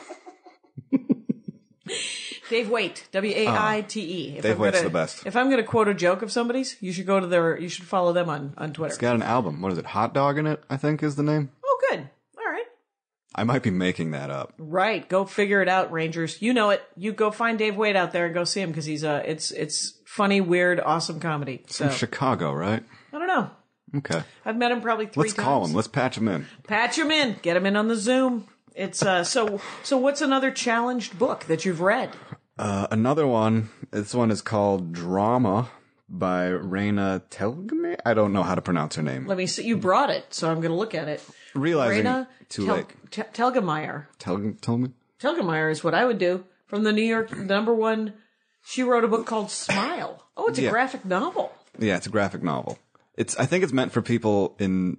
Dave Waite, W-A-I-T-E. Dave Waite's the best. If I'm going to quote a joke of somebody's, you should you should follow them on Twitter. It's got an album. What is it? Hot Dog in it, I think is the name. Oh, good. All right. I might be making that up. Right. Go figure it out, Rangers. You know it. You go find Dave Waite out there and go see him because he's it's funny, weird, awesome comedy. So From Chicago, right? I don't know. Okay. I've met him probably 3 Let's times. call him. Let's patch him in. Patch him in. Get him in on the Zoom. It's so what's another challenged book that you've read? Another one. This one is called Drama by Raina Telgemeier. I don't know how to pronounce her name. Let me see. You brought it, so I'm going to look at it. Realizing Raina too late. Telgemeier. Tell me. Telgemeier is what I would do. From the New York #1, she wrote a book called Smile. Oh, it's a Yeah. graphic novel. Yeah, it's a graphic novel. I think it's meant for people in,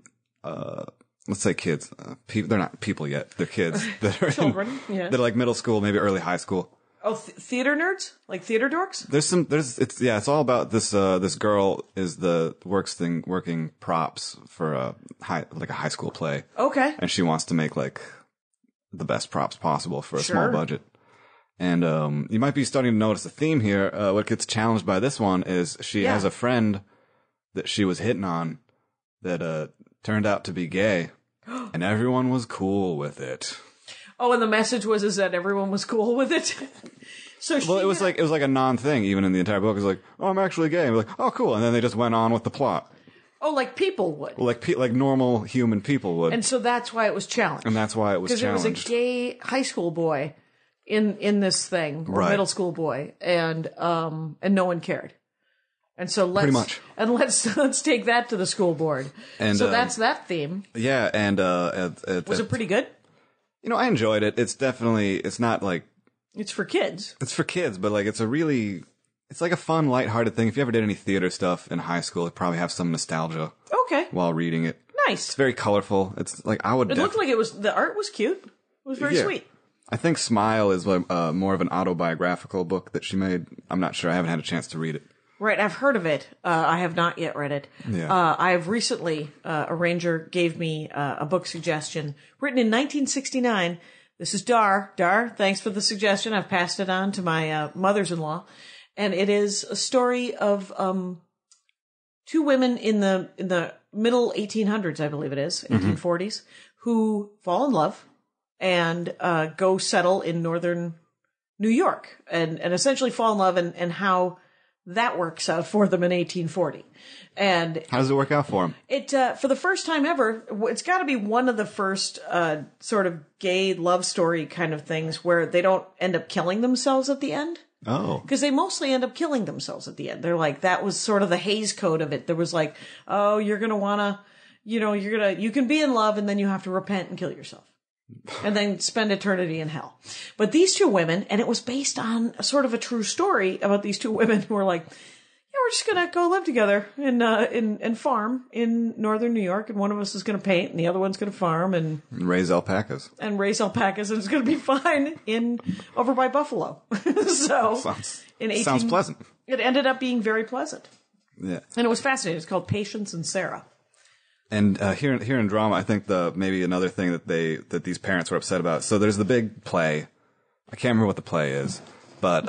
let's say kids. They're not people yet. They're kids that are Children, yes. They're like middle school, maybe early high school. Oh, theater nerds? Like theater dorks? It's all about this, this girl working props for a high school play. Okay. And she wants to make like the best props possible for a Sure. small budget. And, you might be starting to notice a theme here. What gets challenged by this one is she Yeah. has a friend that she was hitting on that, turned out to be gay. And everyone was cool with it. Oh, and the message is that everyone was cool with it. So Well, it was like a non-thing even in the entire book. It was like, oh, I'm actually gay. And we're like, oh, cool. And then they just went on with the plot. like people would. Like normal human people would. And so that's why it was challenged. And that's why it was Because it was challenged. a gay high school boy in this thing, or Right. middle school boy, and no one cared. And so let's take that to the school board. And, so that's that theme. Yeah, and Was it pretty good? I enjoyed it. It's not like It's for kids. it's for kids, but like it's like a fun, lighthearted thing. If you ever did any theater stuff in high school, you'd probably have some nostalgia Okay. while reading it. Nice. It's very colorful. It's like I would. It looked like the art was cute. It was very Yeah. sweet. I think Smile is more of an autobiographical book that she made. I'm not sure. I haven't had a chance to read it. Right, I've heard of it. I have not yet read it. Yeah. I have recently, a ranger gave me a book suggestion written in 1969. This is Dar. Dar, thanks for the suggestion. I've passed it on to my mothers-in-law. And it is a story of two women in the middle 1800s, I believe it is, 1840s, who fall in love and go settle in northern New York and essentially fall in love and how that works out for them in 1840. And how does it work out for them? it, for the first time ever, it's got to be one of the first sort of gay love story kind of things where they don't end up killing themselves at the end. Oh. Because they mostly end up killing themselves at the end. They're like, that was sort of the Hays Code of it. There was like, oh, you're going to want to, you can be in love and then you have to repent and kill yourself. And then spend eternity in hell. But these two women, and it was based on a sort of a true story about these two women who were like, yeah, we're just going to go live together and farm in northern New York. And one of us is going to paint and the other one's going to farm and Raise alpacas. And it's going to be fine over by Buffalo. So Sounds pleasant. It ended up being very pleasant. Yeah. And it was fascinating. It's called Patience and Sarah. And here in drama, I think maybe another thing that these parents were upset about. So there's the big play. I can't remember what the play is, but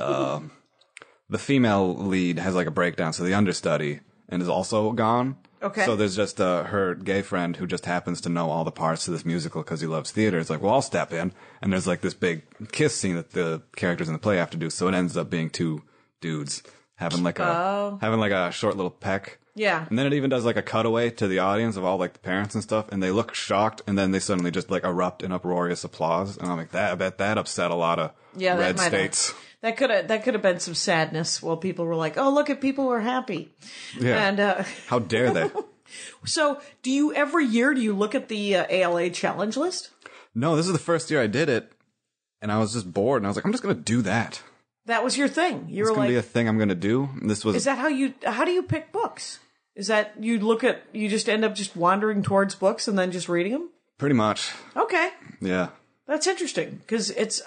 the female lead has like a breakdown. So the understudy and is also gone. Okay. So there's just her gay friend who just happens to know all the parts of this musical because he loves theater. It's like, well, I'll step in. And there's like this big kiss scene that the characters in the play have to do. So it ends up being two dudes having like a short little peck. Yeah. And then it even does like a cutaway to the audience of all like the parents and stuff, and they look shocked, and then they suddenly just like erupt in uproarious applause. And I'm like, I bet that upset a lot of red states. That could have been some sadness while people were like, oh, look at people who are happy. Yeah. And how dare they? So do you every year look at the ALA challenge list? No, this is the first year I did it, and I was just bored, and I was like, I'm just gonna do that. That was your thing. You It's were gonna like, be a thing I'm gonna do. And this was. is that how do you pick books? Is that you just end up just wandering towards books and then just reading them? Pretty much. Okay. Yeah. That's interesting because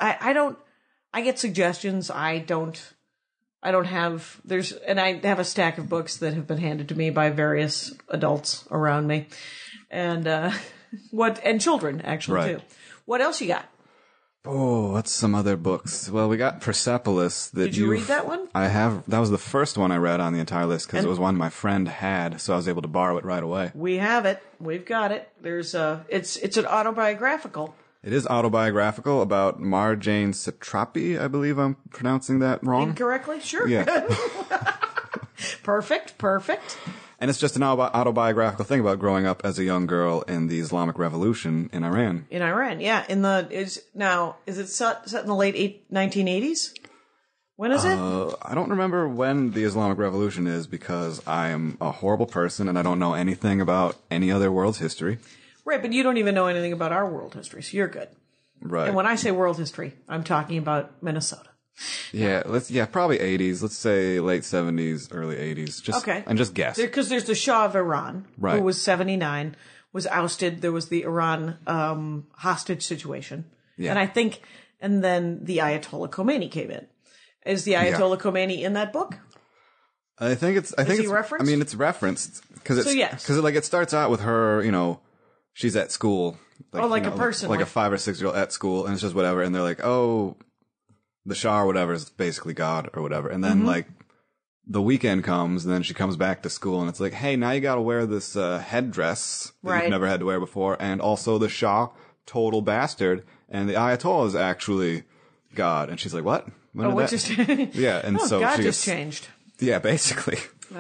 I get suggestions. I have a stack of books that have been handed to me by various adults around me and children actually Right. too. What else you got? Oh, what's some other books? Well, we got Persepolis. Did you read that one? I have. That was the first one I read on the entire list because it was one my friend had, so I was able to borrow it right away. We have it. We've got it. There's it's an autobiographical. It is autobiographical about Marjane Satrapi. I believe I'm pronouncing that wrong. Incorrectly? Sure. Yeah. Perfect. And it's just an autobiographical thing about growing up as a young girl in the Islamic Revolution in Iran. In Iran, yeah. Is it set in the late 1980s? When is it? I don't remember when the Islamic Revolution is because I am a horrible person and I don't know anything about any other world's history. Right, but you don't even know anything about our world history, so you're good. Right. And when I say world history, I'm talking about Minnesota. Yeah, probably 80s. Let's say late 70s, early 80s. Okay. And just guess. Because there's the Shah of Iran, Right. who was 79, was ousted. There was the Iran hostage situation. Yeah. And then the Ayatollah Khomeini came in. Is the Ayatollah Khomeini in that book? I think it's referenced? I mean, it's referenced because yes. it starts out with her, she's at school. Like a person. Like a 5 or 6 year old at school, and it's just whatever. And they're like, oh, the Shah or whatever is basically God or whatever. And then like the weekend comes, and then she comes back to school, and it's like, hey, now you got to wear this headdress that you've never had to wear before, and also the Shah, total bastard, and the Ayatollah is actually God. And she's like, what? What just? Yeah, and so God she just changed. Yeah, basically.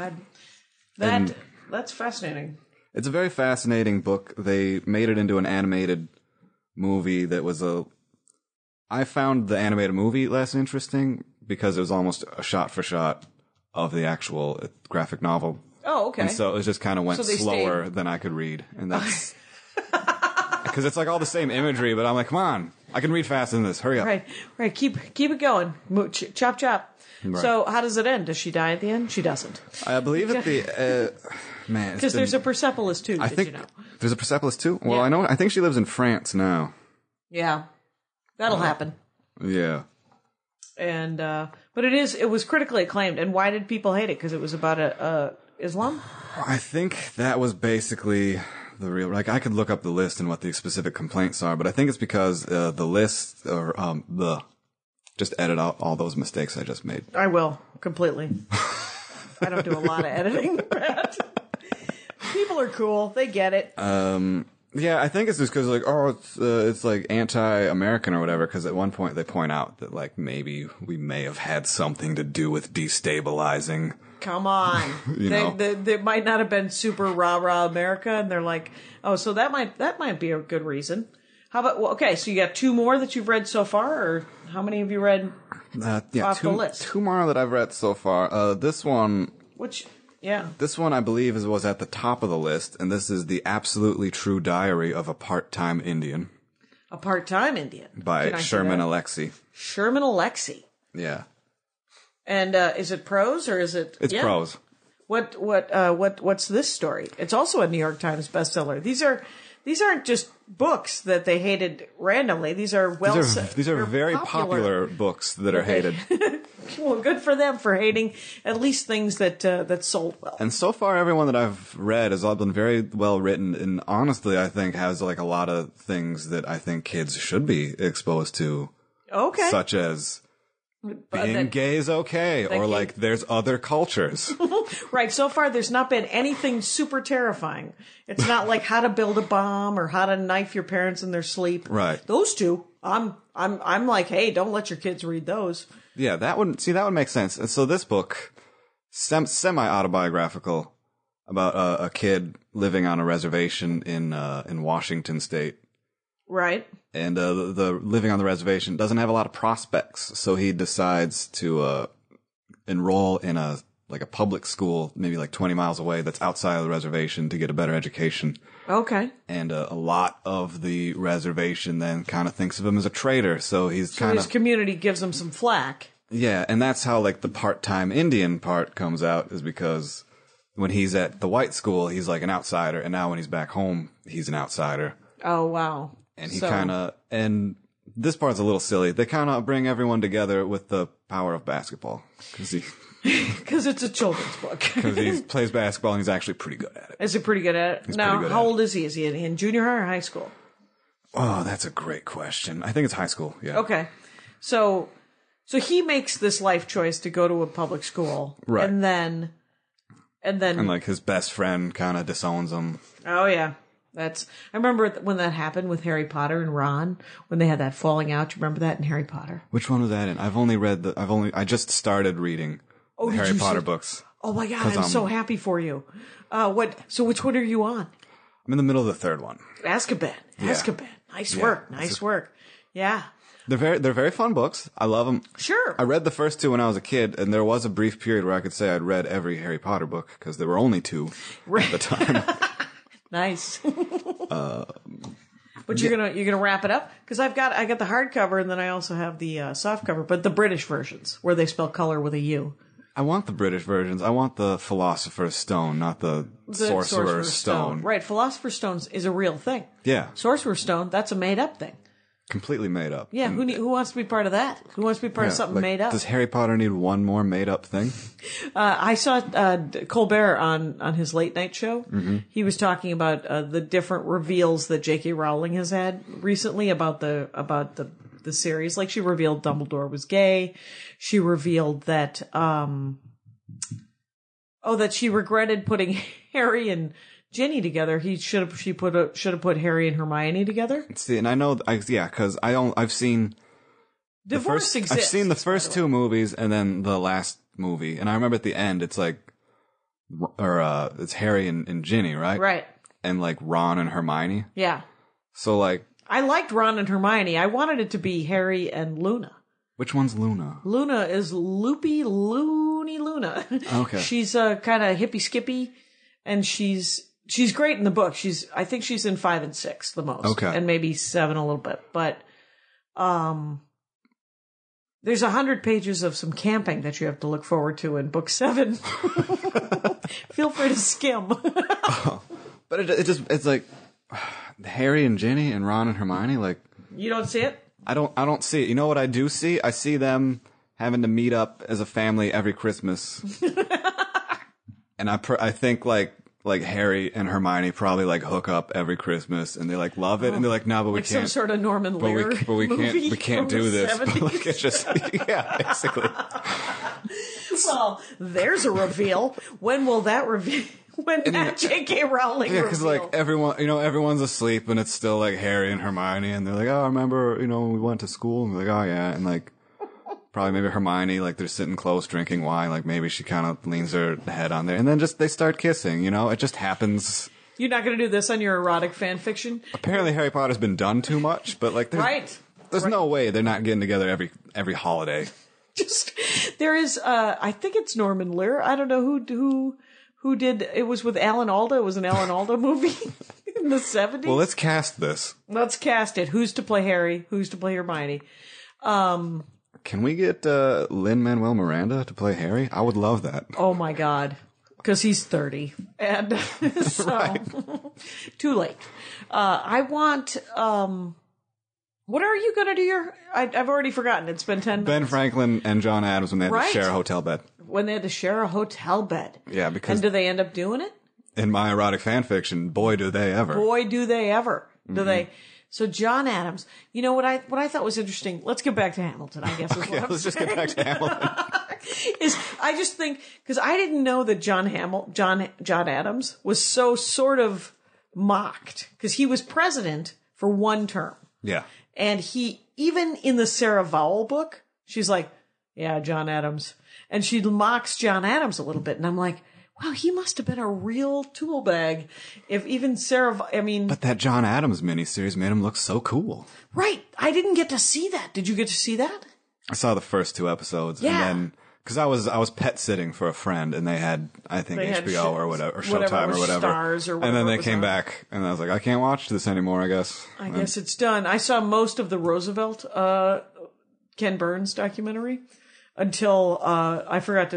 That's fascinating. It's a very fascinating book. They made it into an animated movie that was I found the animated movie less interesting because it was almost a shot for shot of the actual graphic novel. Oh, okay. And so it just kind of went they slower than I could read. And that's because it's like all the same imagery, but I'm like, come on, I can read faster than this. Hurry up. Right. Keep it going. Chop, chop. Right. So how does it end? Does she die at the end? She doesn't. I believe at the man, Because there's a Persepolis too. I think you know? there's a Persepolis too. Well, Yeah. I think she lives in France now. Yeah, that'll happen. Yeah. And but it was critically acclaimed. And why did people hate it? Because it was about Islam? I think that was basically the real. Like, I could look up the list and what the specific complaints are, but I think it's because the list or just edit out all those mistakes I just made. I will completely. I don't do a lot of editing. People are cool; they get it. Yeah, I think it's just because, like, it's like anti-American or whatever, because at one point they point out that, like, maybe we may have had something to do with destabilizing. Come on. They might not have been super rah-rah America, and they're like, oh, so that might be a good reason. How about, okay, so you got 2 more that you've read so far, or how many have you read off the list? 2 more that I've read so far. This one... This one, I believe, was at the top of the list, and this is The Absolutely True Diary of a Part-Time Indian. A Part-Time Indian? By Sherman Alexie. Sherman Alexie. Yeah. And is it prose, or is it... It's prose. What's this story? It's also a New York Times bestseller. These aren't just books that they hated randomly. These are These are very popular books that are hated. Well, good for them for hating at least things that sold well. And so far, everyone that I've read has all been very well written, and honestly, I think has like a lot of things that I think kids should be exposed to. Okay. Such as being gay is okay, or like there's other cultures. Right. So far, there's not been anything super terrifying. It's not like how to build a bomb or how to knife your parents in their sleep. Right. Those two, I'm like, hey, don't let your kids read those. Yeah, that would make sense. And so this book, semi-autobiographical, about a kid living on a reservation in Washington State. Right. And the living on the reservation doesn't have a lot of prospects, so he decides to enroll in a public school, maybe like 20 miles away, that's outside of the reservation to get a better education. Okay. And a lot of the reservation then kind of thinks of him as a traitor, so his community gives him some flack. Yeah, and that's how like the part-time Indian part comes out, is because when he's at the white school, he's like an outsider, and now when he's back home, he's an outsider. Oh, wow. And he and this part's a little silly. They kind of bring everyone together with the power of basketball. Because it's a children's book. Because he plays basketball and he's actually pretty good at it. Is he pretty good at it? Now, how old is he? Is he in junior high or high school? Oh, that's a great question. I think it's high school, yeah. Okay. So he makes this life choice to go to a public school. Right. And then like his best friend kind of disowns him. Oh, yeah. I remember when that happened with Harry Potter and Ron, when they had that falling out. Do you remember that in Harry Potter? Which one was that in? I just started reading the Harry Potter books. Oh my God, I'm so happy for you. So which one are you on? I'm in the middle of the 3rd one. Azkaban. Yeah. Azkaban. Nice work. Yeah. They're very fun books. I love them. Sure. I read the first 2 when I was a kid, and there was a brief period where I could say I'd read every Harry Potter book, because there were only 2 at the time. Nice. But you're gonna wrap it up, because I got the hardcover, and then I also have the softcover, but the British versions where they spell color with a U. I want the British versions. I want the Philosopher's Stone, not the Sorcerer's Stone. Right, Philosopher's Stone is a real thing. Yeah, Sorcerer's Stone, that's a made up thing. Completely made up. Yeah, who wants to be part of that? Who wants to be part of something made up? Does Harry Potter need one more made up thing? I saw Colbert on his late night show. Mm-hmm. He was talking about the different reveals that J.K. Rowling has had recently about the series. Like, she revealed Dumbledore was gay. She revealed that that she regretted putting Harry and Ginny together. She should have put Harry and Hermione together. See, and I know, because I've seen divorce exists. I've seen the first 2 movies and then the last movie, and I remember at the end it's like, it's Harry and Ginny, right? Right. And like Ron and Hermione. Yeah. So like, I liked Ron and Hermione. I wanted it to be Harry and Luna. Which one's Luna? Luna is Loopy Loony Luna. Okay. She's kind of hippy skippy, and she's great in the book. I think she's in 5 and 6 the most. Okay. And maybe 7 a little bit. But there's 100 pages of some camping that you have to look forward to in book 7. Feel free to skim. But it's like Harry and Ginny and Ron and Hermione, like, you don't see it? I don't see it. You know what I do see? I see them having to meet up as a family every Christmas. And I think like Harry and Hermione probably like hook up every Christmas and they like love it and they're like, no, but we Like can't. some sort of Norman Lear but we movie can't from do the this. But 70s. like it's just yeah, basically. Well, there's a reveal. When will that reveal? When that J.K. Rowling Yeah, because reveal? like everyone's asleep and it's still like Harry and Hermione and they're like, oh, I remember, when we went to school and they're like, oh yeah, and like probably maybe Hermione, like they're sitting close drinking wine, like maybe she kind of leans her head on there and then just they start kissing, it just happens. You're not going to do this on your erotic fan fiction? Apparently Harry Potter's been done too much, but like there's no way they're not getting together every holiday. There is, I think it's Norman Lear. I don't know who did, it was with Alan Alda. It was an Alan Alda movie in the 70s. Well, let's cast this. Let's cast it. Who's to play Harry? Who's to play Hermione? Can we get Lin-Manuel Miranda to play Harry? I would love that. Oh my God. Because he's 30. And so, too late. I want, what are you going to do I've already forgotten. It's been 10 minutes. Ben Franklin and John Adams when they had to share a hotel bed. When they had to share a hotel bed. Yeah, because... And do they end up doing it? In my erotic fan fiction, boy, do they ever. Boy, do they ever. Do they? So John Adams, what I thought was interesting, let's get back to Hamilton, I guess. Is what I'm let's just saying. get back to Hamilton. I just think, because I didn't know that John Adams was so sort of mocked, because he was president for one term. Yeah. And even in the Sarah Vowell book, she's like, yeah, John Adams. And she mocks John Adams a little bit. And I'm like, wow, he must have been a real tool bag. If even But that John Adams miniseries made him look so cool. Right. I didn't get to see that. Did you get to see that? I saw the first 2 episodes. Yeah. And then, because I was pet sitting for a friend and they had, I think, HBO or whatever, or Showtime or whatever. Stars or whatever. And then they came back and I was like, I can't watch this anymore, I guess. I guess it's done. I saw most of the Roosevelt, Ken Burns documentary until, I forgot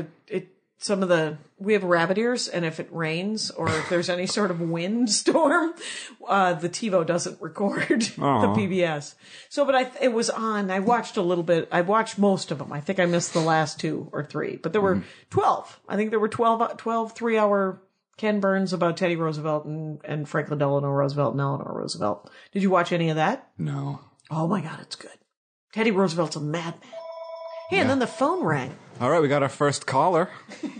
we have rabbit ears, and if it rains or if there's any sort of wind storm, the TiVo doesn't record the PBS. So, but it was on. I watched a little bit. I watched most of them. I think I missed the last 2 or 3, but there were 12. I think there were 12 3-hour Ken Burns about Teddy Roosevelt and Franklin Delano Roosevelt and Eleanor Roosevelt. Did you watch any of that? No. Oh my God, it's good. Teddy Roosevelt's a madman. Hey, and then the phone rang. All right, we got our first caller.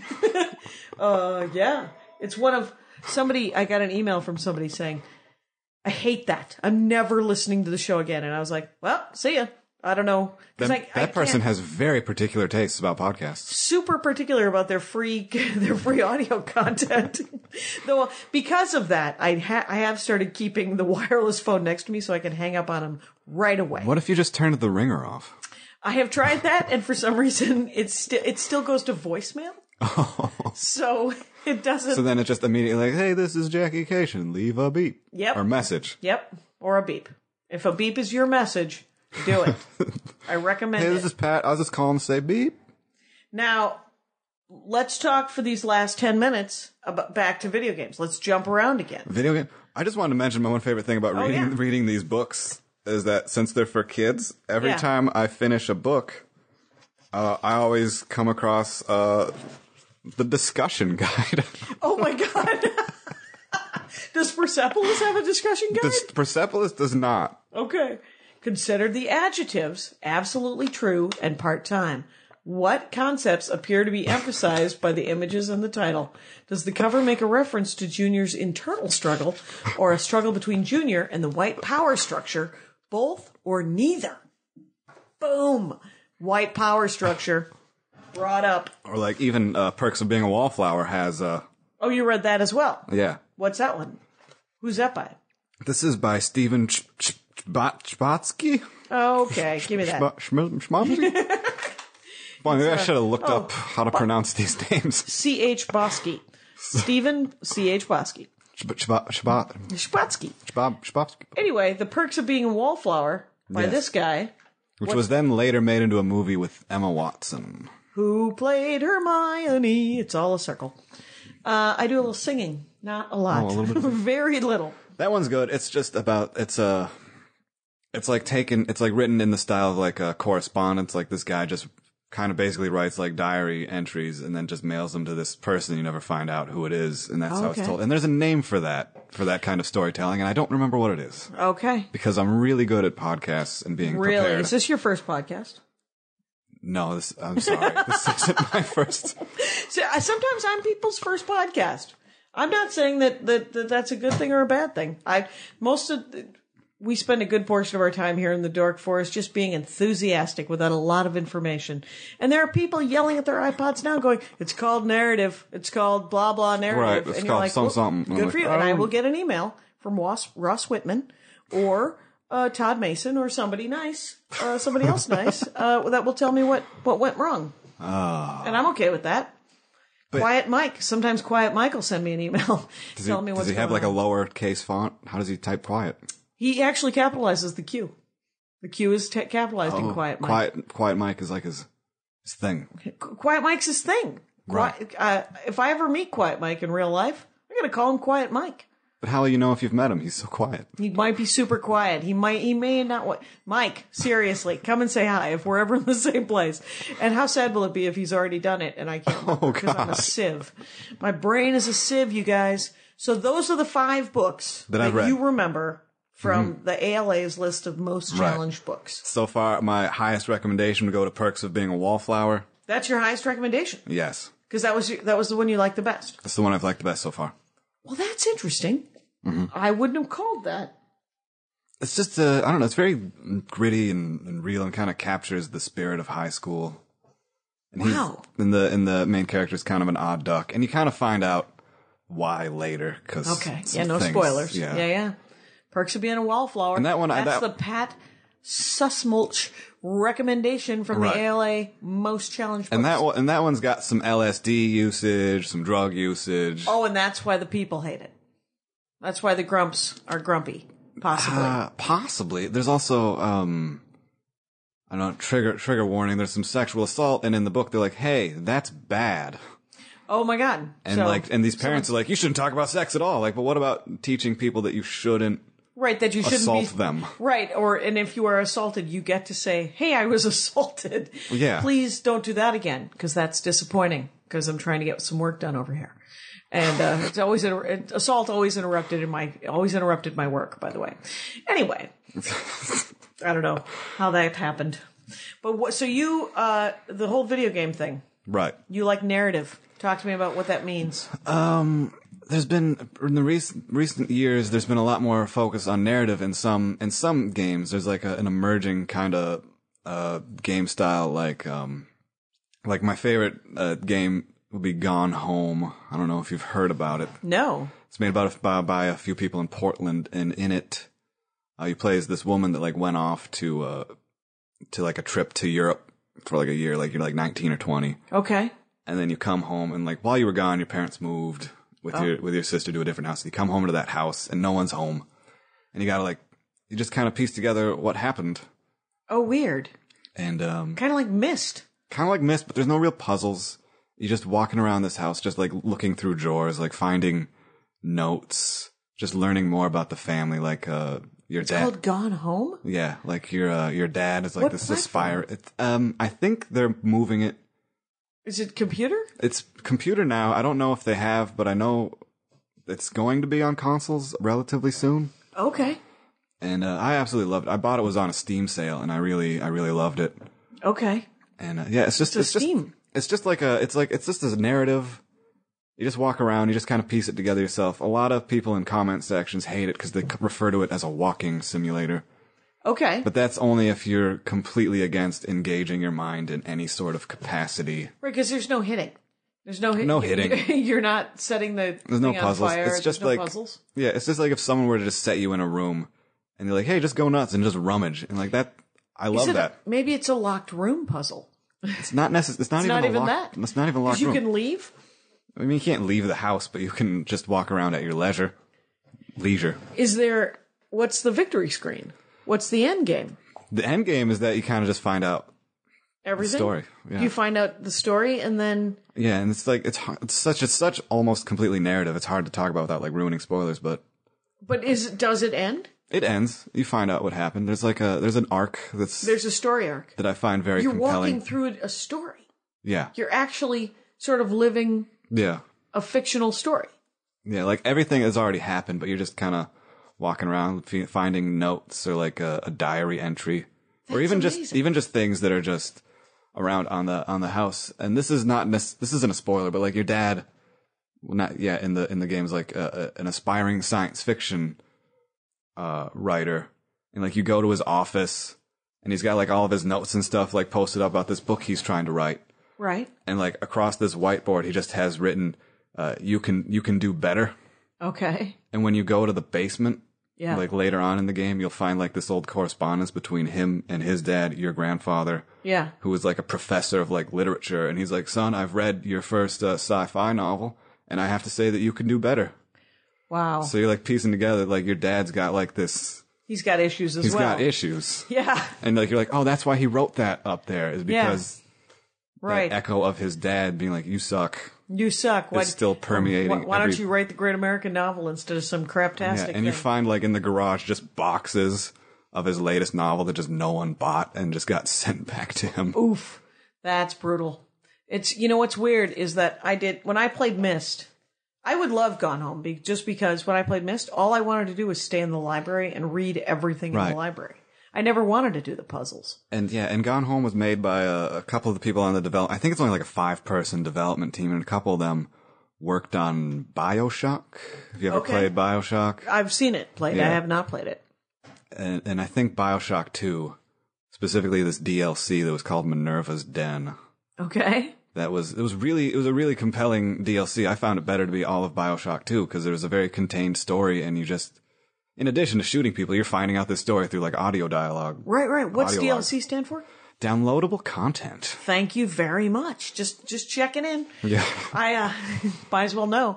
Yeah. It's I got an email from somebody saying, I hate that. I'm never listening to the show again. And I was like, well, see ya. I don't know. That person has very particular tastes about podcasts. Super particular about their free audio content. Though, because of that, I have started keeping the wireless phone next to me so I can hang up on them right away. What if you just turned the ringer off? I have tried that, and for some reason, it still goes to voicemail. Oh. So it doesn't. So then it just immediately like, hey, this is Jackie Cation. Leave a beep. Yep. Or message. Yep. Or a beep. If a beep is your message, do it. I recommend Hey, this is Pat. I was just calling to say beep. Now, let's talk for these last 10 minutes about back to video games. Let's jump around again. Video game. I just wanted to mention my one favorite thing about reading these books is that since they're for kids, every time I finish a book, I always come across the discussion guide. Oh my God. Does Persepolis have a discussion guide? Persepolis does not. Okay. Consider the adjectives absolutely true and part-time. What concepts appear to be emphasized by the images in the title? Does the cover make a reference to Junior's internal struggle or a struggle between Junior and the white power structure? Both or neither? Boom. White power structure brought up. Or like even Perks of Being a Wallflower has Oh, you read that as well? Yeah. What's that one? Who's that by? This is by Stephen Chbosky. Okay, give me that. Schmomsky? Boy, maybe I should have looked up how to pronounce these names. C.H. Bosky. Stephen C.H. Bosky. Schbatsky. Anyway, The Perks of Being a Wallflower by this guy. Which was then later made into a movie with Emma Watson. Who played Hermione. It's all a circle. I do a little singing. Not a lot. Oh, a little bit. Very little. That one's good. It's just about, it's like written in the style of like a correspondence. Like this guy just kind of basically writes like diary entries and then just mails them to this person. You never find out who it is, and that's how it's told. And there's a name for that kind of storytelling, and I don't remember what it is. Okay. Because I'm really good at podcasts and being Really? prepared. Is this your first podcast? No, I'm sorry. This isn't my first. Sometimes I'm people's first podcast. I'm not saying that's a good thing or a bad thing. We spend a good portion of our time here in the Dork Forest just being enthusiastic without a lot of information. And there are people yelling at their iPods now going, it's called narrative. It's called blah, blah narrative. Right. It's and called you're like, something. Good for you. And I will get an email from Ross Whitman or Todd Mason or somebody nice, somebody else nice, that will tell me what went wrong. And I'm okay with that. But Quiet Mike. Sometimes Quiet Mike will send me an email telling me what's going on. Does he have like a lowercase font? How does he type quiet? He actually capitalizes the Q. The Q is capitalized in Quiet Mike. Quiet Mike is like his thing. Quiet Mike's his thing. Right. If I ever meet Quiet Mike in real life, I'm going to call him Quiet Mike. But how will you know if you've met him? He's so quiet. He might be super quiet. He may not. Mike, seriously, come and say hi if we're ever in the same place. And how sad will it be if he's already done it and I can't because I'm a sieve. My brain is a sieve, you guys. So those are the 5 books that I've read. You remember from the ALA's list of most challenged books. So far, my highest recommendation would go to Perks of Being a Wallflower. That's your highest recommendation? Yes. Because that was the one you liked the best. That's the one I've liked the best so far. Well, that's interesting. Mm-hmm. I wouldn't have called that. It's just, I don't know, it's very gritty and real and kind of captures the spirit of high school. And wow. And the main character is kind of an odd duck. And you kind of find out why later. Okay. Yeah, no spoilers. Yeah. Perks of Being a Wallflower. And that one, that's the Pat Sussmulch recommendation from the ALA Most Challenged Books. And that one's got some LSD usage, some drug usage. Oh, and that's why the people hate it. That's why the grumps are grumpy. Possibly. Possibly. There's also, I don't know, trigger warning. There's some sexual assault, and in the book they're like, hey, that's bad. Oh my God. And these parents are like, you shouldn't talk about sex at all. Like, but what about teaching people that you shouldn't that you shouldn't assault them? Right. And if you are assaulted, you get to say, hey, I was assaulted. Yeah. Please don't do that again, because that's disappointing, because I'm trying to get some work done over here. And it's always assault always interrupted my work, by the way. Anyway, I don't know how that happened. But so you the whole video game thing. Right. You like narrative. Talk to me about what that means. There's been in the recent years, there's been a lot more focus on narrative in some games. There's like an emerging kind of game style, like my favorite game would be Gone Home. I don't know if you've heard about it. No. It's made by a few people in Portland, and in it, you play as this woman that like went off to like a trip to Europe for like a year, like you're like 19 or 20. Okay. And then you come home, and like while you were gone, your parents moved with your sister to a different house. You come home to that house, and no one's home, and you just kind of piece together what happened. Oh, weird. And kind of like Myst. But there's no real puzzles. You're just walking around this house, just like looking through drawers, like finding notes, just learning more about the family. Like your dad. It's called Gone Home? Yeah, like your dad is like what this platform? aspire. I think they're moving it. Is it computer? It's computer now. I don't know if they have, but I know it's going to be on consoles relatively soon. Okay. And I absolutely loved it. I bought it was on a Steam sale, and I really loved it. Okay. And yeah, it's just Steam. It's just it's just a narrative. You just walk around, you just kind of piece it together yourself. A lot of people in comment sections hate it because they refer to it as a walking simulator. Okay. But that's only if you're completely against engaging your mind in any sort of capacity. Right, because there's no hitting. There's no hitting. You're not setting the There's no puzzles. on fire. It's just there's no like puzzles. Yeah, it's just like if someone were to just set you in a room and they're like, "Hey, just go nuts and just rummage." And like that, I love that. Maybe it's a locked room puzzle. It's not necessary. It's not even that. It's not even a locked room. You can leave? I mean, you can't leave the house, but you can just walk around at your leisure. What's the victory screen? What's the end game? The end game is that you kind of just find out everything. The story. Yeah. You find out the story, and then and it's like it's such almost completely narrative. It's hard to talk about without like ruining spoilers, but does it end? It ends. You find out what happened. There's an arc There's a story arc. that I find very You're compelling. walking through a story. Yeah. You're actually sort of living Yeah. a fictional story. Yeah, like everything has already happened, but you're just kind of walking around finding notes or like a diary entry, or even just things that are just around on the house. And this isn't a spoiler, but like your dad, well, not in the game's like an aspiring science fiction writer, and like you go to his office and he's got like all of his notes and stuff like posted up about this book he's trying to write. Right. And like across this whiteboard, he just has written, you can do better. Okay. And when you go to the basement, Yeah. like later on in the game, you'll find like this old correspondence between him and his dad, your grandfather, Yeah. who was like a professor of like literature. And he's like, son, I've read your first sci-fi novel, and I have to say that you can do better. Wow. So you're like piecing together, like your dad's got like this. He's got issues as He's well. got issues. Yeah. And like you're like, oh, that's why he wrote that up there, is because Right. that echo of his dad being like, you suck. You suck. It's still permeating Why don't every- you write the great American novel instead of some craptastic Yeah, and you thing? find like in the garage just boxes of his latest novel that just no one bought and just got sent back to him. Oof. That's brutal. It's, what's weird is that when I played Myst, I would love Gone Home just because when I played Myst, all I wanted to do was stay in the library and read everything in Right. the library. I never wanted to do the puzzles. And Gone Home was made by a couple of the people on the development. I think it's only like a 5-person development team, and a couple of them worked on BioShock. Have you ever Okay. played BioShock? I've seen it played. Yeah. I have not played it. And I think BioShock 2, specifically this DLC that was called Minerva's Den. Okay. It was a really compelling DLC. I found it better to be all of BioShock 2 because there was a very contained story, and you just, in addition to shooting people, you're finding out this story through like audio dialogue. Right. What's Audio DLC stand for? Downloadable content. Thank you very much. Just checking in. Yeah. I might as well know.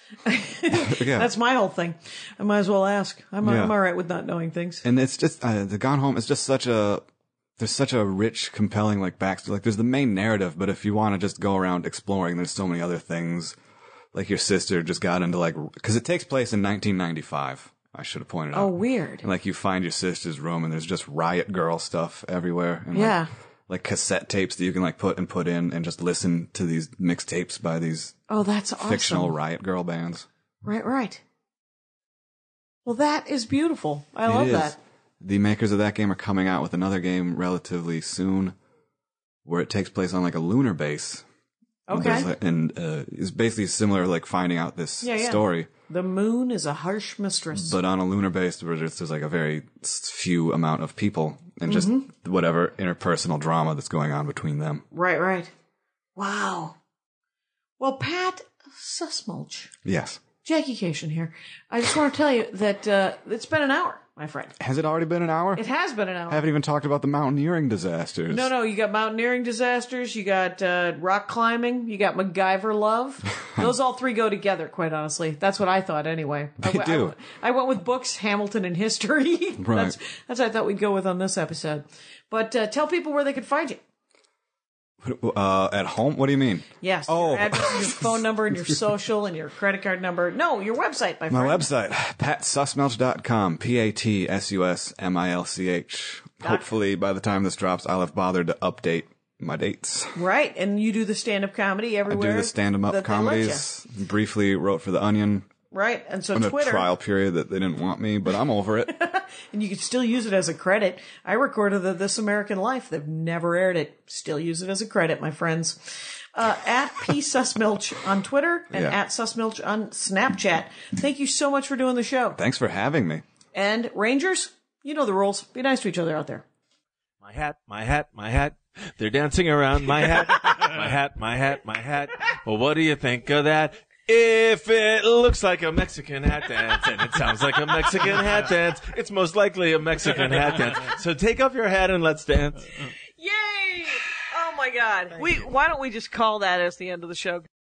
Yeah. That's my whole thing. I might as well ask. I'm Yeah. all right with not knowing things. And it's just, the Gone Home is just there's such a rich, compelling, like, backstory. Like, there's the main narrative, but if you want to just go around exploring, there's so many other things. Like, your sister just got into, like, because it takes place in 1995. I should have pointed out. Oh, weird. And, like, you find your sister's room, and there's just Riot Girl stuff everywhere. And, Yeah. Like cassette tapes that you can, like, put in and just listen to these mixtapes by these Oh, that's awesome. fictional Riot Girl bands. Right. Well, that is beautiful. I It love is. that. The makers of that game are coming out with another game relatively soon where it takes place on like a lunar base. Okay. And it's basically similar, like finding out this Yeah. story, The moon is a harsh mistress. but on a lunar base where there's like a very few amount of people and just Mm-hmm. whatever interpersonal drama that's going on between them. Right. Wow. Well, Pat Sussmulch, Yes. Jackie Cation here. I just want to tell you that it's been an hour, my friend. Has it already been an hour? It has been an hour. I haven't even talked about the mountaineering disasters. No, you got mountaineering disasters, you got rock climbing, you got MacGyver love. Those all three go together, quite honestly. That's what I thought anyway. They do. I went with books, Hamilton, and history. Right. That's what I thought we'd go with on this episode. But tell people where they could find you. At home? What do you mean? Yes, Oh. your address, and your phone number, and your social, and your credit card number. No, your website, my friend. My website, patsusmilch.com, PATSUSMILCH. Hopefully, by the time this drops, I'll have bothered to update my dates. Right, and you do the stand-up comedy I everywhere. do the stand-em up that they let comedies. Briefly wrote for The Onion you. Right, and so in a Twitter, trial period that they didn't want me, but I'm over it. and you can still use it as a credit. I recorded the This American Life. They've never aired it. Still use it as a credit, my friends. At PSussMilch on Twitter and Yeah. at Sussmilch on Snapchat. Thank you so much for doing the show. Thanks for having me. And Rangers, you know the rules. Be nice to each other out there. My hat, my hat, my hat. They're dancing around my hat. My hat, my hat, my hat. Well, what do you think of that? If it looks like a Mexican hat dance and it sounds like a Mexican hat dance, it's most likely a Mexican hat dance. So take off your hat and let's dance. Yay! Oh my God. Why don't we just call that as the end of the show?